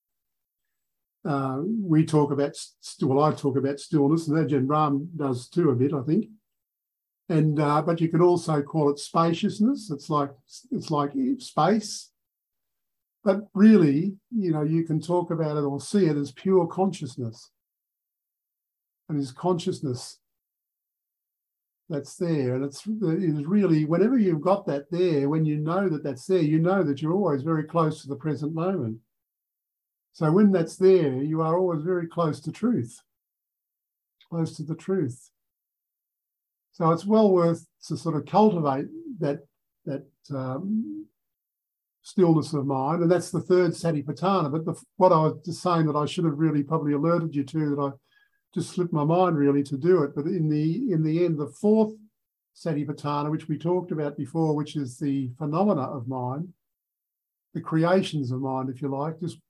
We talk about, well, I talk about stillness, and Ajahn Brahm does too a bit, I think. And but you could also call it spaciousness. It's like space. But really, you know, you can talk about it or see it as pure consciousness. And it's consciousness that's there. And it is really, whenever you've got that there, when you know that that's there, you know that you're always very close to the present moment. So when that's there, you are always very close to truth, close to the truth. So it's well worth to sort of cultivate that stillness of mind, and that's the third satipatthana. But what I was just saying that I should have really probably alerted you to, that I just slipped my mind really to do it. But in the end, the fourth Satipatthana, which we talked about before, which is the phenomena of mind, the creations of mind, if you like, just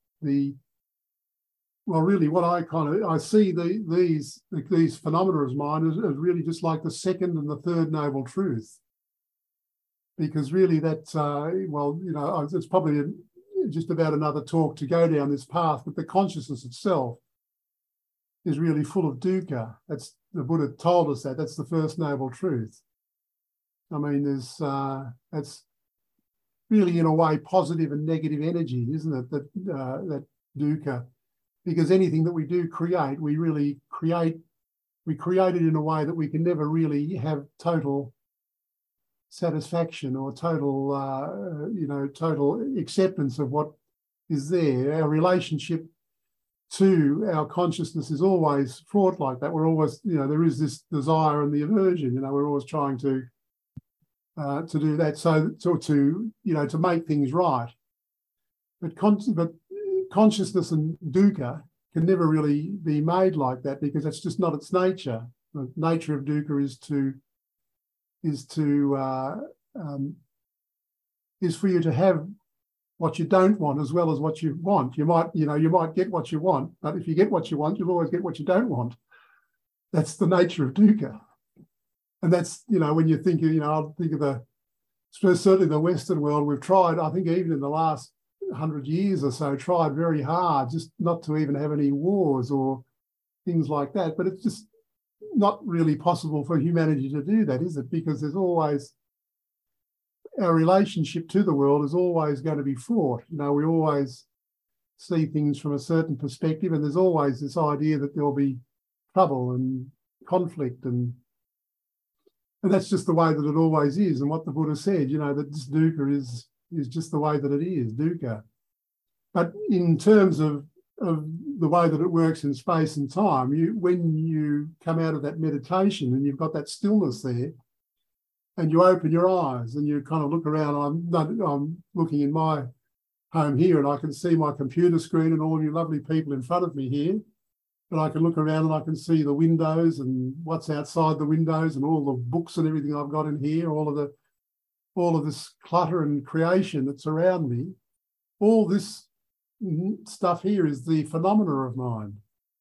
really what I see these phenomena of mind as really just like the second and the third noble truth. Because really that's, it's probably just about another talk to go down this path, but the consciousness itself is really full of dukkha. That's, the Buddha told us that's the first noble truth. I mean, that's really in a way positive and negative energy, isn't it? That dukkha, because anything that we do create, we create it in a way that we can never really have total satisfaction or total acceptance of what is there. Our relationship to our consciousness is always fraught like that. We're always, there is this desire and the aversion. We're always trying to do that, so to make things right. But consciousness and dukkha can never really be made like that, because that's just not its nature. The nature of dukkha is for you to have what you don't want as well as what you want. You might get what you want, but if you get what you want, you'll always get what you don't want. That's the nature of dukkha. And that's, when you think, I'll think of certainly the Western world, we've tried, I think even in the last 100 years or so, tried very hard just not to even have any wars or things like that. But it's just not really possible for humanity to do that, is it? Because there's always, our relationship to the world is always going to be fraught. We always see things from a certain perspective, and there's always this idea that there'll be trouble and conflict, and that's just the way that it always is. And what the Buddha said, that this dukkha is just the way that it is, dukkha. But in terms of the way that it works in space and time, when you come out of that meditation and you've got that stillness there, and you open your eyes and you kind of look around. I'm looking in my home here, and I can see my computer screen and all of you lovely people in front of me here. But I can look around and I can see the windows and what's outside the windows and all the books and everything I've got in here, all of this clutter and creation that's around me. All this stuff here is the phenomena of mind.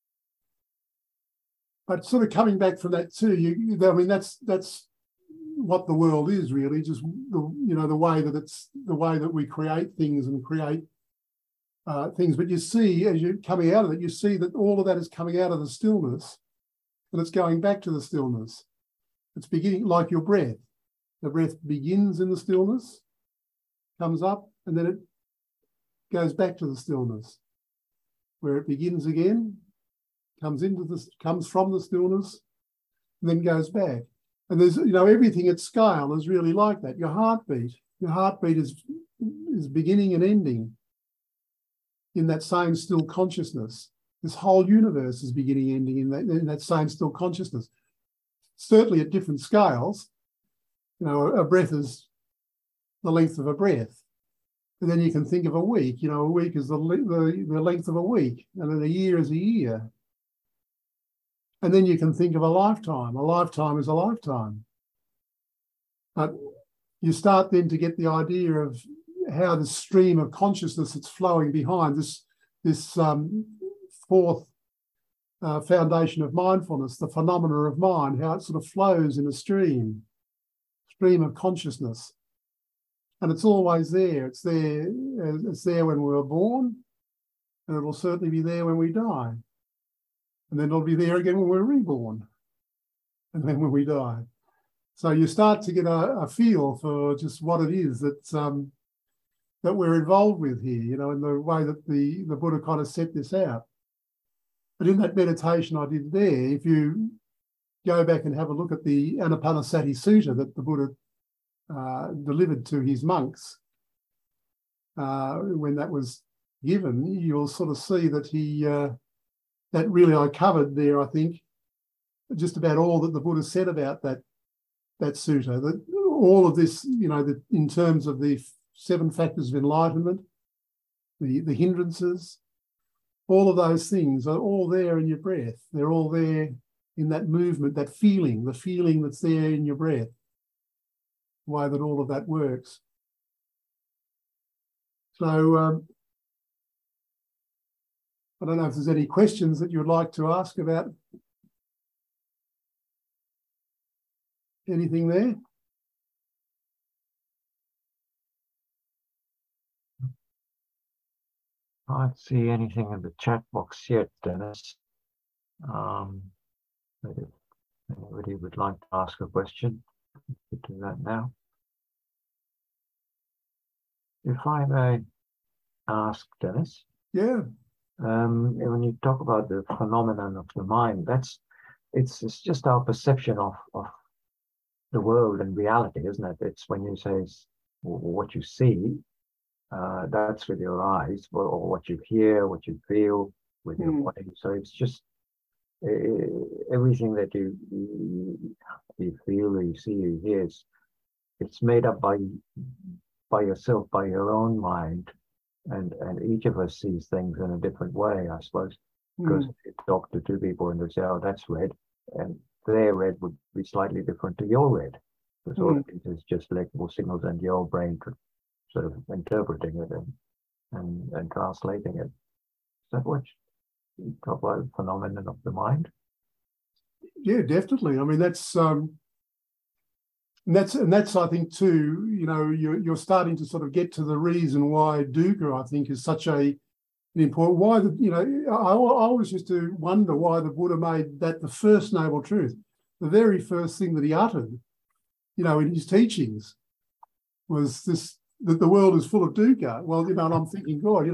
But sort of coming back from that too, that's what the world is really, just the way that we create things and create things. But you see, as you're coming out of it, you see that all of that is coming out of the stillness, and it's going back to the stillness. It's beginning like your breath. The breath begins in the stillness, comes up, and then it goes back to the stillness, where it begins again, comes from the stillness, and then goes back. And there's, everything at scale is really like that. Your heartbeat is beginning and ending in that same still consciousness. This whole universe is beginning and ending in that same still consciousness. Certainly at different scales. A breath is the length of a breath. And then you can think of a week. A week is the length of a week. And then a year is a year. And then you can think of a lifetime. A lifetime is a lifetime. But you start then to get the idea of how the stream of consciousness that's flowing behind this fourth foundation of mindfulness, the phenomena of mind, how it sort of flows in a stream of consciousness. And it's always there. It's there when we were born, and it'll certainly be there when we die. And then it'll be there again when we're reborn, and then when we die. So you start to get a feel for just what it is that we're involved with here, in the way that the Buddha kind of set this out. But in that meditation I did there, if you go back and have a look at the Anapanasati Sutta that the Buddha delivered to his monks, when that was given, you'll sort of see that that really I covered there, I think, just about all that the Buddha said about that sutta, that all of this, in terms of the 7 factors of enlightenment, the hindrances, all of those things are all there in your breath. They're all there in that movement, that feeling, the feeling that's there in your breath. way that all of that works. So I don't know if there's any questions that you'd like to ask about anything there. I don't see anything in the chat box yet, Dennis. But if anybody would like to ask a question, we could do that now. If I may ask, Dennis. Yeah. When you talk about the phenomenon of the mind, it's just our perception of the world and reality, isn't it? It's when you say what you see, that's with your eyes, or what you hear, what you feel with your body. So it's just everything that you feel, you see, you hear. It's made up by yourself, by your own mind, and each of us sees things in a different way, I suppose. Because if you talk to two people and they say, "Oh, that's red," and their red would be slightly different to your red. Because all it is just electrical signals, and your brain sort of interpreting it and translating it. Is that what you talk about, the phenomenon of the mind? Yeah, definitely. I mean, that's I think too. You know, you're starting to sort of get to the reason why dukkha, I think, is such an important. Why I always used to wonder why the Buddha made that the first noble truth, the very first thing that he uttered, in his teachings, was this, that the world is full of dukkha. Well, and I'm thinking, God,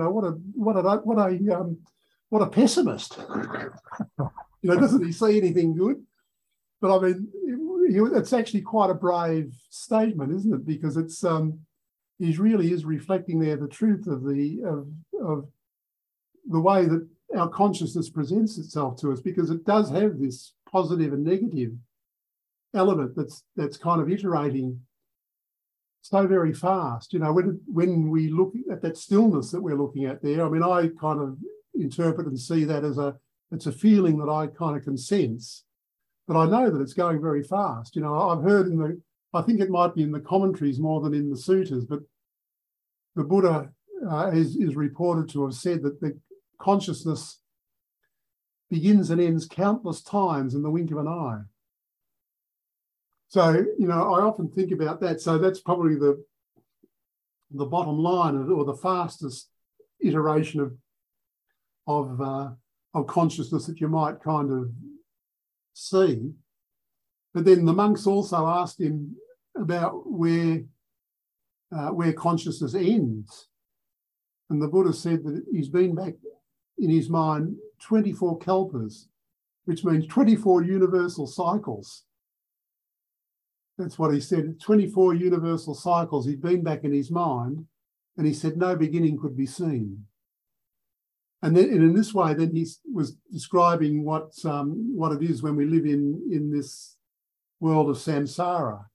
what a pessimist. Doesn't he see anything good? But I mean, it's actually quite a brave statement, isn't it? Because it's he really is reflecting there the truth of the way that our consciousness presents itself to us, because it does have this positive and negative element that's kind of iterating so very fast. When we look at that stillness that we're looking at there, I mean, I kind of interpret and see that as it's a feeling that I kind of can sense, but I know that it's going very fast. I've heard I think it might be in the commentaries more than in the suttas, but the Buddha is reported to have said that the consciousness begins and ends countless times in the wink of an eye. So, I often think about that. So that's probably the bottom line, or the fastest iteration of consciousness that you might kind of see. But then the monks also asked him about where consciousness ends. And the Buddha said that he's been back in his mind 24 kalpas, which means 24 universal cycles. That's what he said, 24 universal cycles. He'd been back in his mind, and he said no beginning could be seen. And then, and in this way, then he was describing what it is when we live in this world of samsara.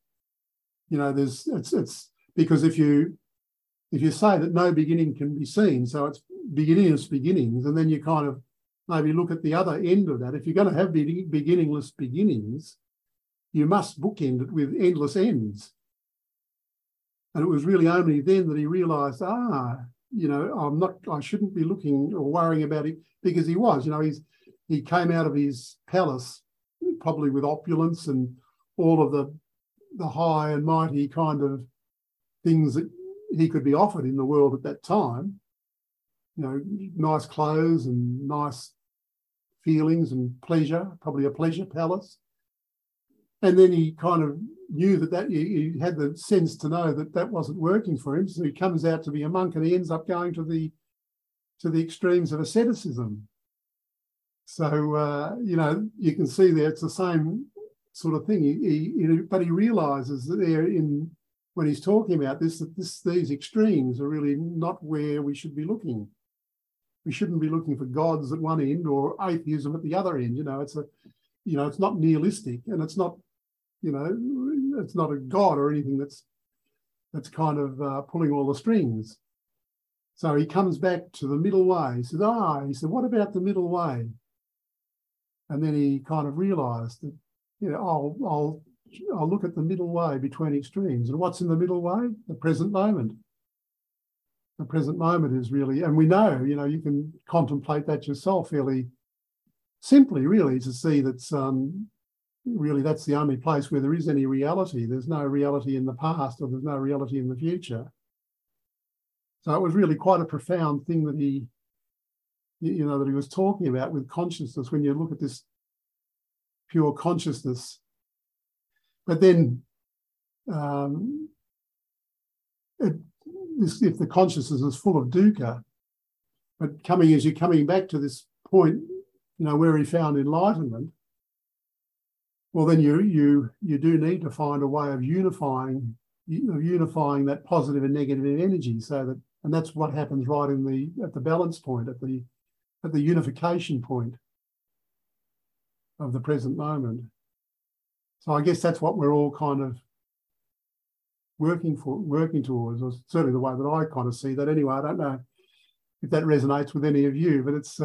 It's because if you say that no beginning can be seen, so it's beginningless beginnings, and then you kind of maybe look at the other end of that. If you're going to have beginningless beginnings, you must bookend it with endless ends. And it was really only then that he realised, I shouldn't be looking or worrying about it, because he was, he came out of his palace probably with opulence and all of the high and mighty kind of things that he could be offered in the world at that time. Nice clothes and nice feelings and pleasure, probably a pleasure palace. And then he kind of knew that he had the sense to know that wasn't working for him. So he comes out to be a monk, and he ends up going to the extremes of asceticism. So, you can see there it's the same sort of thing. But he realises that when he's talking about this, that these extremes are really not where we should be looking. We shouldn't be looking for gods at one end or atheism at the other end. It's not nihilistic, and it's not, it's not a god or anything that's kind of pulling all the strings. So he comes back to the middle way. He said, what about the middle way? And then he kind of realised that, I'll I'll look at the middle way between extremes. And what's in the middle way? The present moment. The present moment is really, and we know, you can contemplate that yourself fairly simply, really, to see that's really that's the only place where there is any reality. There's no reality in the past, or there's no reality in the future. So it was really quite a profound thing that he was talking about with consciousness, when you look at this pure consciousness. But then if the consciousness is full of dukkha, but as you're coming back to this point, where he found enlightenment, well, then you do need to find a way of unifying that positive and negative energy, so that, and that's what happens right at the balance point, at the unification point of the present moment. So I guess that's what we're all kind of working towards, or certainly the way that I kind of see that anyway. I don't know if that resonates with any of you, but it's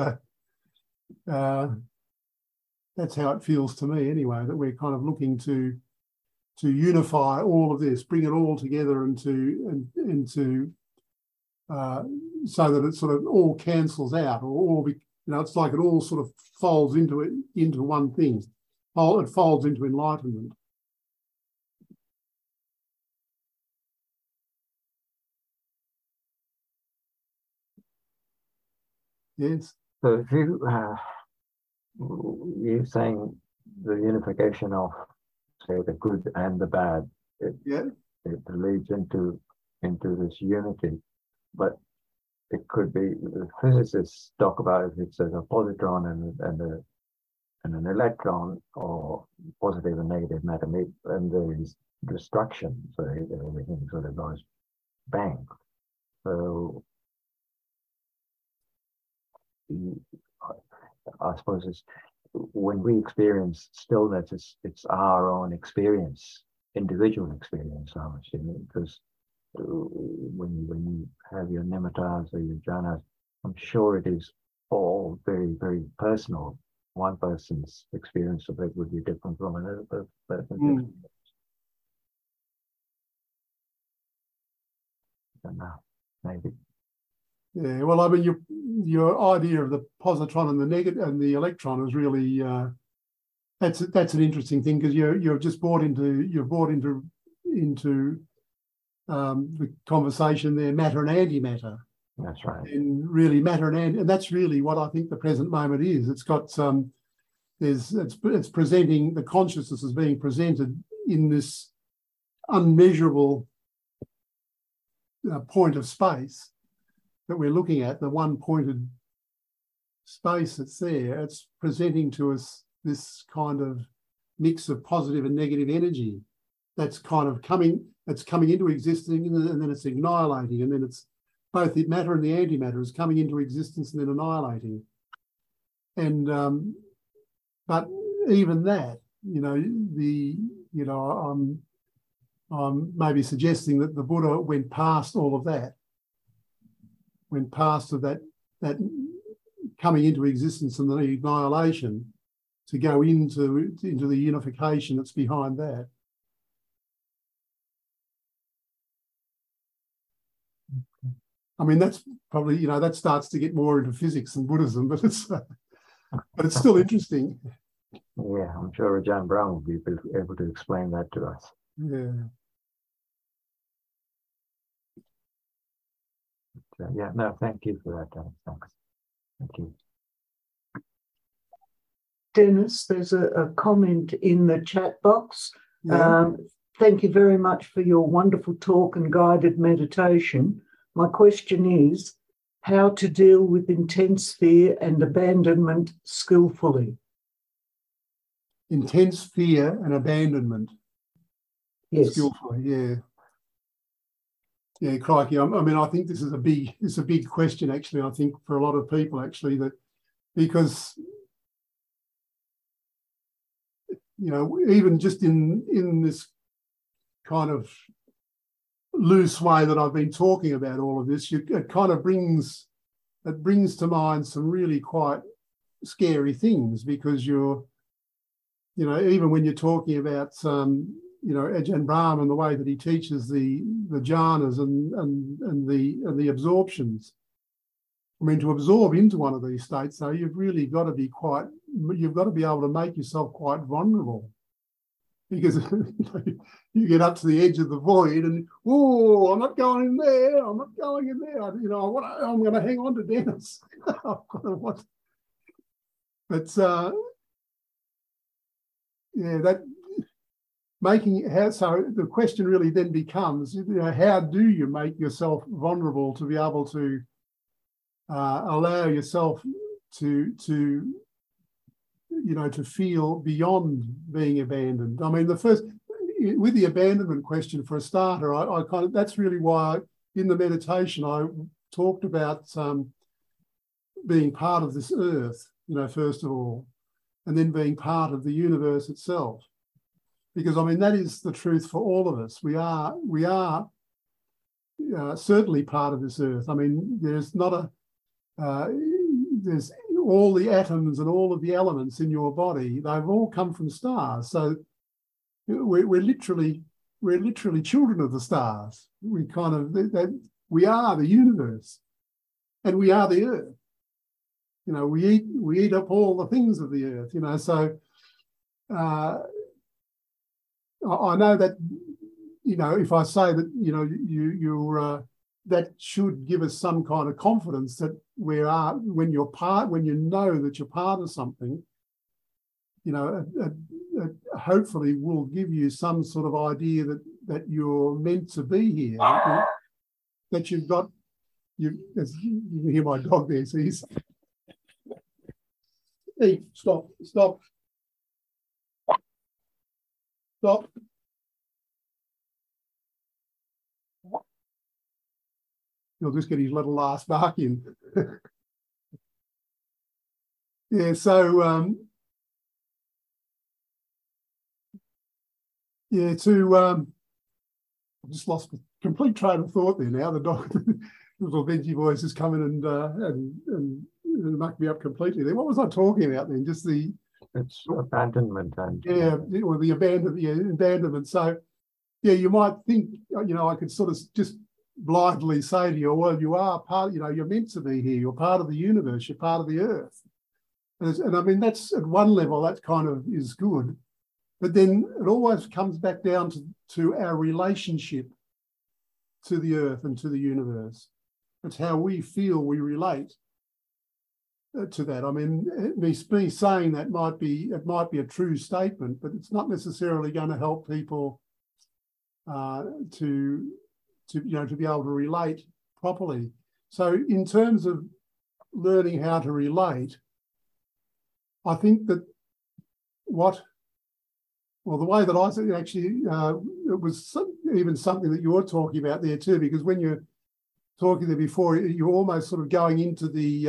that's how it feels to me anyway, that we're kind of looking to unify all of this, bring it all together into so that it sort of all cancels out, or all it's like it all sort of folds into one thing. It folds into enlightenment. Yes. So if you're saying the unification of, say, the good and the bad, it leads into this unity, but it could be, the physicists talk about if it's a positron and an electron, or positive and negative matter, and there is destruction, so everything sort of goes bang. So I suppose it's, when we experience stillness, it's our own experience, individual experience, I'm assuming, because when you have your nimittas or your jhanas, I'm sure it is all very, very personal. One person's experience of it would be different from another person. I don't know, maybe. Yeah, well, I mean, your idea of the positron and the negative and the electron is really that's an interesting thing, because you've just brought into the conversation there matter and antimatter. That's right. And really matter and that's really what I think the present moment is. It's got it's presenting, the consciousness is being presented in this unmeasurable point of space that we're looking at, the one pointed space that's there. It's presenting to us this kind of mix of positive and negative energy that's kind of coming into existence, and then it's annihilating, and then it's both the matter and the antimatter is coming into existence and then annihilating. And but even that, I'm maybe suggesting that the Buddha went past all of that, went past of that coming into existence and the annihilation, to go into the unification that's behind that. I mean, that's probably, that starts to get more into physics and Buddhism, but it's still interesting. Yeah, I'm sure John Brown will be able to explain that to us. Yeah. Yeah, no, thank you for that. Thanks. Thank you. Dennis, there's a comment in the chat box. Yeah. Thank you very much for your wonderful talk and guided meditation. My question is, how to deal with intense fear and abandonment skillfully? Intense fear and abandonment. Yes. Skillfully, yeah. Yeah, crikey. I mean, I think this is a big question, actually, I think, for a lot of people, actually, that because, even just in this kind of loose way that I've been talking about all of this, it kind of brings to mind some really quite scary things, because you're you know, even when you're talking about, you know, Ajahn Brahm and the way that he teaches the jhanas and the absorptions. I mean, to absorb into one of these states, though, you've really got to be you've got to be able to make yourself quite vulnerable, because you get up to the edge of the void and, oh, I'm not going in there. I'm not going in there. You know, I'm going to hang on to Dennis. But yeah, that making how, so the question really then becomes, you know, how do you make yourself vulnerable to be able to allow yourself to you know, to feel beyond being abandoned? I mean, the first, with the abandonment question for a starter, I kind of, that's really why in the meditation I talked about being part of this earth, you know, first of all, and then being part of the universe itself. Because, I mean, that is the truth for all of us. We are certainly part of this earth. I mean, there's not a, there's all the atoms and all of the elements in your body, they've all come from stars. So we're literally children of the stars. We kind of, we are the universe and we are the earth. You know, we eat up all the things of the earth, you know. So I know that, you know, if I say that, you know, you're that should give us some kind of confidence that when you know that you're part of something, you know, hopefully will give you some sort of idea that you're meant to be here, that you've got, you can hear my dog there, so he's, hey, stop. He'll just get his little last bark in. Yeah, so yeah, I just lost a complete train of thought there now. The dog, the little veggie voice has come in and mucked me up completely there. What was I talking about then? Just it's abandonment and or the abandonment. So yeah, you might think, you know, I could sort of just blithely say to you, well, you are part, you know, you're meant to be here, you're part of the universe, you're part of the earth. And I mean, that's at one level, that kind of is good. But then it always comes back down to our relationship to the earth and to the universe. It's how we feel we relate to that. I mean, me saying that might be a true statement, but it's not necessarily going to help people to be able to relate properly. So in terms of learning how to relate, I think that the way that I said it actually, it was even something that you're talking about there too, because when you're talking there before, you're almost sort of going into the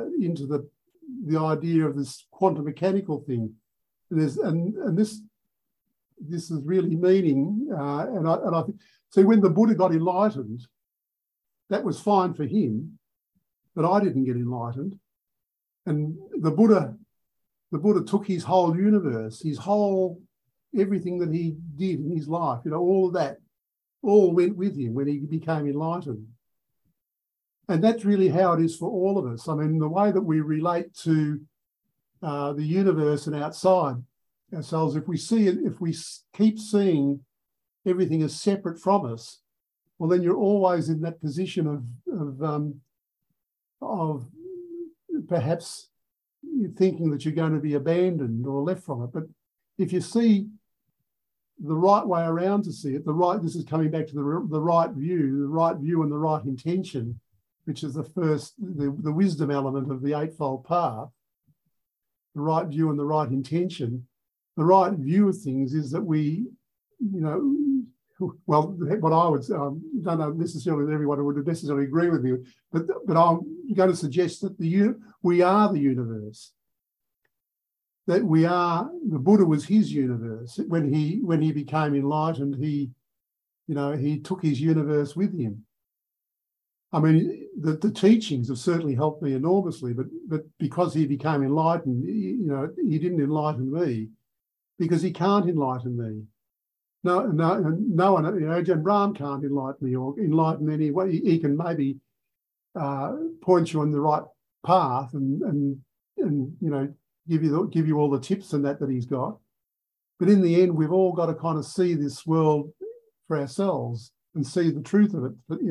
idea of this quantum mechanical thing. And this is really meaning, and I think, see, when the Buddha got enlightened, that was fine for him, but I didn't get enlightened. And the Buddha took his whole universe, everything that he did in his life, you know, all of that, all went with him when he became enlightened. And that's really how it is for all of us. I mean, the way that we relate to the universe and outside ourselves, if we keep seeing everything as separate from us, well, then you're always in that position of perhaps thinking that you're going to be abandoned or left from it. But if you see the right way around to see it, this is coming back to the right view and the right intention, which is the wisdom element of the Eightfold Path, the right view and the right intention. The right view of things is that we, you know, well, what I would say, I don't know necessarily that everyone would necessarily agree with me, but I'm going to suggest that we are the universe. That the Buddha was his universe. When he became enlightened, he took his universe with him. I mean, the teachings have certainly helped me enormously, but because he became enlightened, you know, he didn't enlighten me. because he can't enlighten me. No one, Ajahn Brahm can't enlighten me or enlighten any way. He can maybe point you on the right path and give you all the tips and that he's got. But in the end, we've all got to kind of see this world for ourselves and see the truth of it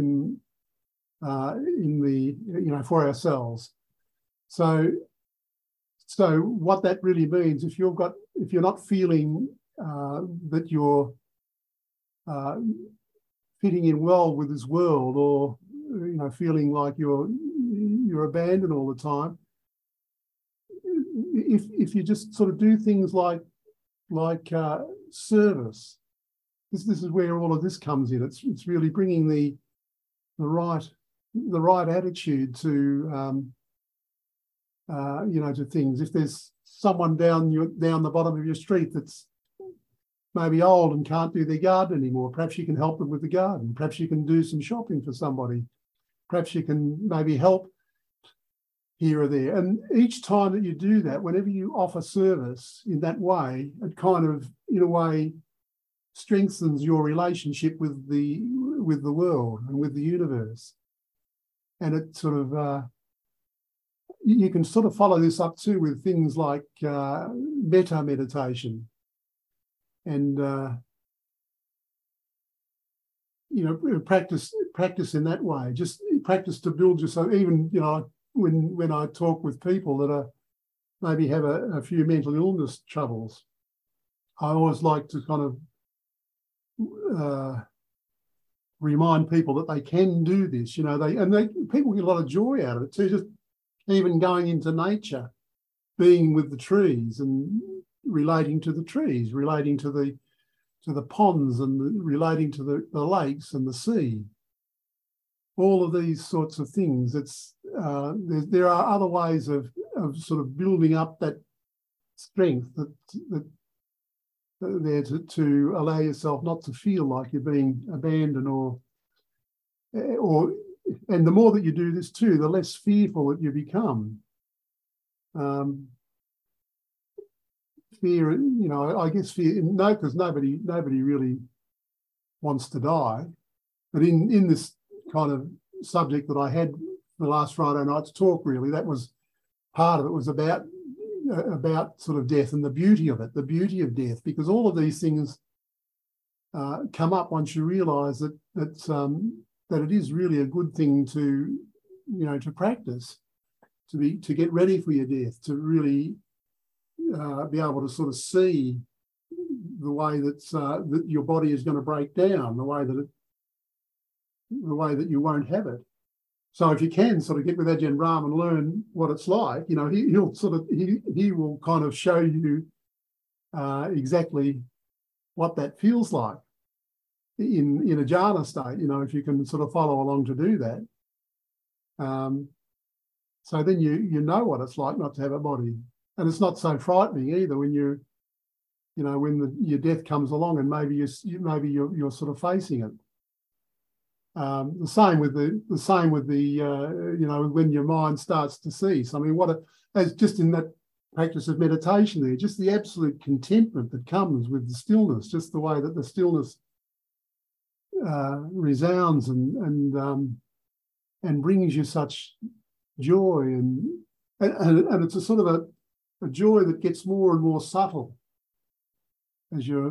for ourselves. So what that really means, if you're not feeling that you're fitting in well with this world, or feeling like you're abandoned all the time, if you just sort of do things like service, this is where all of this comes in. It's really bringing the right attitude to to things. If there's someone down the bottom of your street that's maybe old and can't do their garden anymore, perhaps you can help them with the garden. Perhaps you can do some shopping for somebody. Perhaps you can maybe help here or there. And each time that you do that, whenever you offer service in that way, it kind of, in a way, strengthens your relationship with the world and with the universe. And it sort of, you can sort of follow this up too with things like metta meditation. And practice in that way. Just practice to build yourself. Even when I talk with people that are maybe have a few mental illness troubles, I always like to kind of remind people that they can do this. People get a lot of joy out of it too. Just even going into nature, being with the trees and relating to the trees, relating to the ponds and relating to the lakes and the sea. All of these sorts of things. There are other ways of sort of building up that strength that there to allow yourself not to feel like you're being abandoned and the more that you do this too, the less fearful that you become. Fear, I guess fear, no, because nobody really wants to die. But in this kind of subject that I had the last Friday night's talk, really, that was part of it, was about sort of death and the beauty of it, the beauty of death, because all of these things come up once you realise that it is really a good thing to practice, to get ready for your death, to really be able to sort of see the way that your body is going to break down, the way that you won't have it. So if you can sort of get with Ajahn Brahm and learn what it's like, he will kind of show you exactly what that feels like in a jhana state. If you can sort of follow along to do that. So then you know what it's like not to have a body. And it's not so frightening either when when your death comes along and maybe you're sort of facing it. The same with when your mind starts to cease. I mean, as just in that practice of meditation there, just the absolute contentment that comes with the stillness, just the way that the stillness resounds and brings you such joy and it's a sort of a joy that gets more and more subtle as you're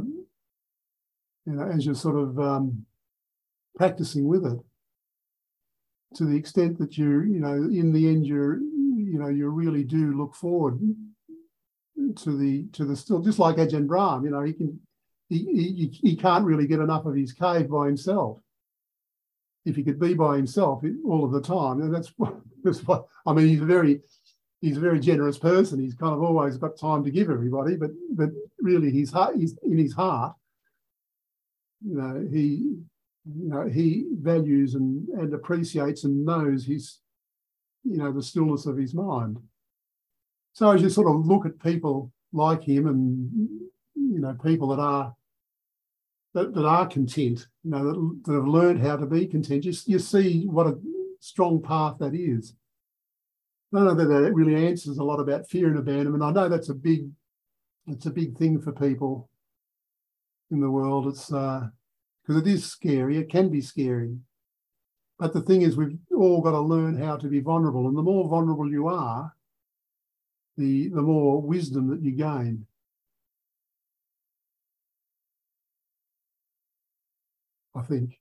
sort of practicing with it, to the extent that in the end you really do look forward to the still, just like Ajahn Brahm. He can't really get enough of his cave by himself. If he could be by himself all of the time, and that's what I mean. He's a very generous person. He's kind of always got time to give everybody, but really he's in his heart. He values and appreciates and knows his, the stillness of his mind. So as you sort of look at people like him and people that are content, that have learned how to be content, you see what a strong path that is. I don't know that really answers a lot about fear and abandonment. I know that's a big it's a big thing for people in the world. It's because it is scary. It can be scary. But the thing is, we've all got to learn how to be vulnerable. And the more vulnerable you are, the more wisdom that you gain. I think.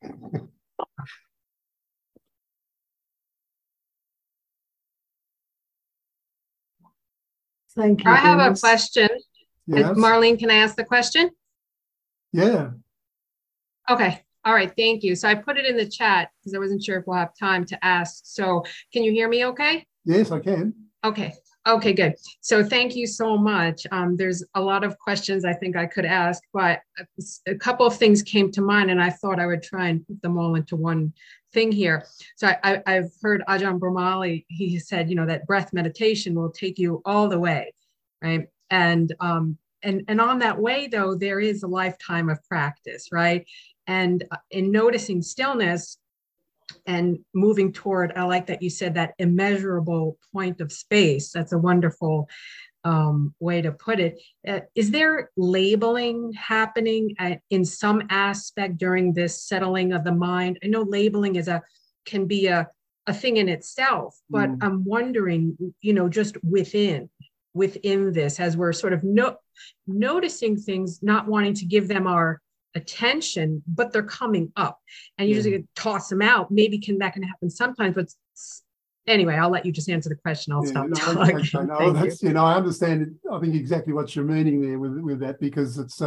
Thank you. I have a Dennis. question. Yes. Marlene, can I ask the question? Yeah. Okay. All right. Thank you. So I put it in the chat because I wasn't sure if we'll have time to ask. So can you hear me okay? Yes, I can. Okay. Okay, good. So thank you so much. There's a lot of questions I think I could ask, but a couple of things came to mind and I thought I would try and put them all into one thing here. So I've heard Ajahn Brahmali, he said, you know, that breath meditation will take you all the way, right? And on that way, though, there is a lifetime of practice, right? And in noticing stillness and moving toward, I like that you said that immeasurable point of space. That's a wonderful way to put it. Is there labeling happening in some aspect during this settling of the mind? I know labeling can be a thing in itself, but I'm wondering, you know, just within this, as we're sort of noticing things, not wanting to give them our attention, but they're coming up, and you just toss them out. Maybe that can happen sometimes, but anyway, I'll let you just answer the question. I'll stop talking. Okay, no, that's, you know, I understand it. I think exactly what you're meaning there with that, because it's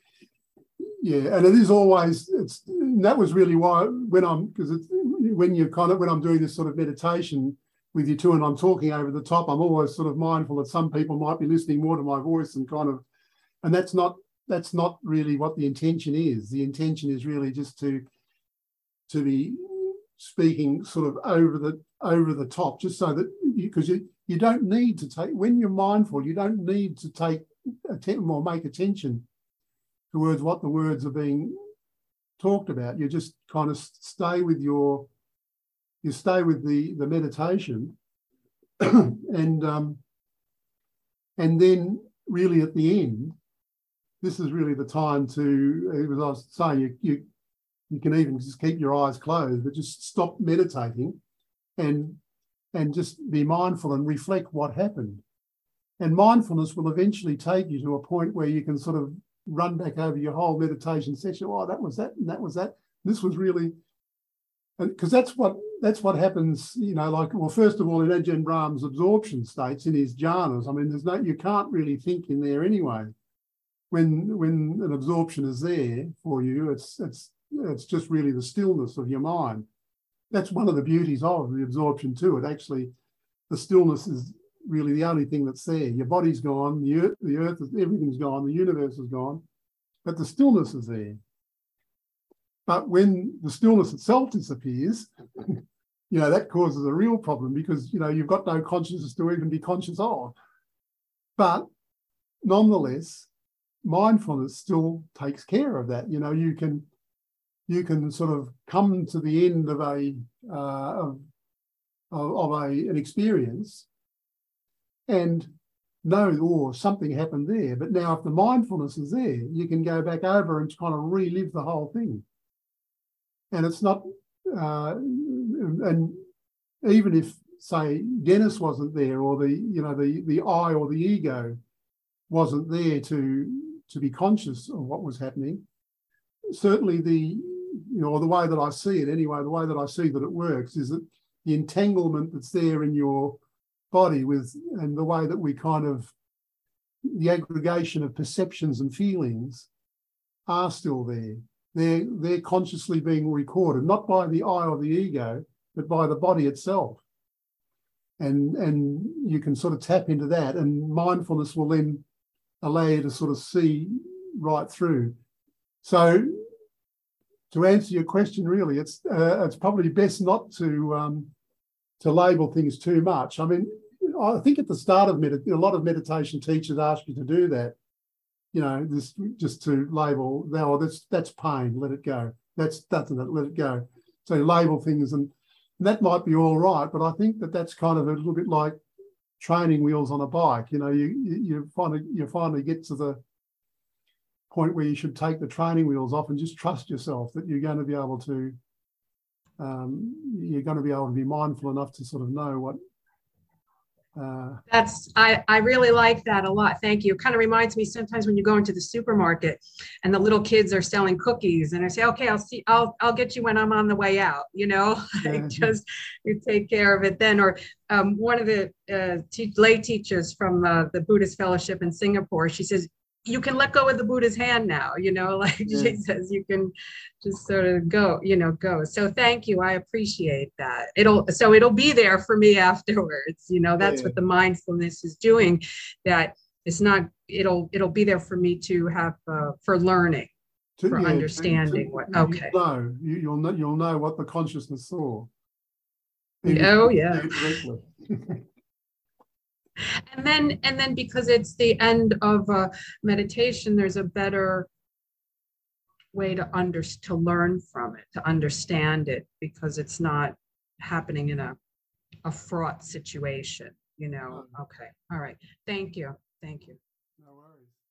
yeah, and it is always, that was really why when I'm doing this sort of meditation with you too, and I'm talking over the top, I'm always sort of mindful that some people might be listening more to my voice and that's not really what the intention is. The intention is really just to be speaking sort of over the top, just so that because you don't need to take, when you're mindful, you don't need to take or make attention towards what the words are being talked about. You just kind of stay with the meditation and then really at the end, this is really the time to, as I was saying, you can even just keep your eyes closed, but just stop meditating and just be mindful and reflect what happened. And mindfulness will eventually take you to a point where you can sort of run back over your whole meditation session. Oh, that was that, and that was that. This was really, because that's what happens, you know, like, well, first of all, in Ajahn Brahm's absorption states, in his jhanas, I mean, you can't really think in there anyway. When an absorption is there for you, it's just really the stillness of your mind. That's one of the beauties of the absorption too. It actually, the stillness is really the only thing that's there. Your body's gone, the earth, everything's gone, the universe is gone, but the stillness is there. But when the stillness itself disappears, you know, that causes a real problem, because, you know, you've got no consciousness to even be conscious of. But nonetheless, mindfulness still takes care of that. You know, you can sort of come to the end of an experience and know, oh, something happened there. But now if the mindfulness is there, you can go back over and kind of relive the whole thing. And it's not, and even if, say, Dennis wasn't there, or the I or the ego wasn't there to be conscious of what was happening, certainly the way that I see it anyway, the way that I see that it works is that the entanglement that's there in your body and the way that we kind of, the aggregation of perceptions and feelings are still there. They're consciously being recorded, not by the I or the ego, but by the body itself. And you can sort of tap into that, and mindfulness will then allow you to sort of see right through. So to answer your question, really, it's probably best not to label things too much. I mean, I think at the start of a lot of meditation teachers ask you to do that. You know, this just to label, no, that's pain, let it go. That's nothing, let it go. So label things, and that might be all right, but I think that's kind of a little bit like training wheels on a bike. You know, you finally get to the point where you should take the training wheels off and just trust yourself that you're going to be able to be mindful enough to sort of know what. I really like that a lot. Thank you. It kind of reminds me sometimes when you go into the supermarket and the little kids are selling cookies, and I say, okay, I'll get you when I'm on the way out, you know, like just you take care of it then. Or one of the lay teachers from the Buddhist Fellowship in Singapore, she says, you can let go of the Buddha's hand now, you know, like she says, you can just sort of go. So thank you. I appreciate that. It'll be there for me afterwards. You know, that's what the mindfulness is doing, that it's not, it'll be there for me to have for learning, for understanding what, okay. You'll know what the consciousness saw. Oh, yeah. And then because it's the end of meditation, there's a better way to learn from it, to understand it, because it's not happening in a fraught situation, you know. Okay. All right. Thank you. No worries.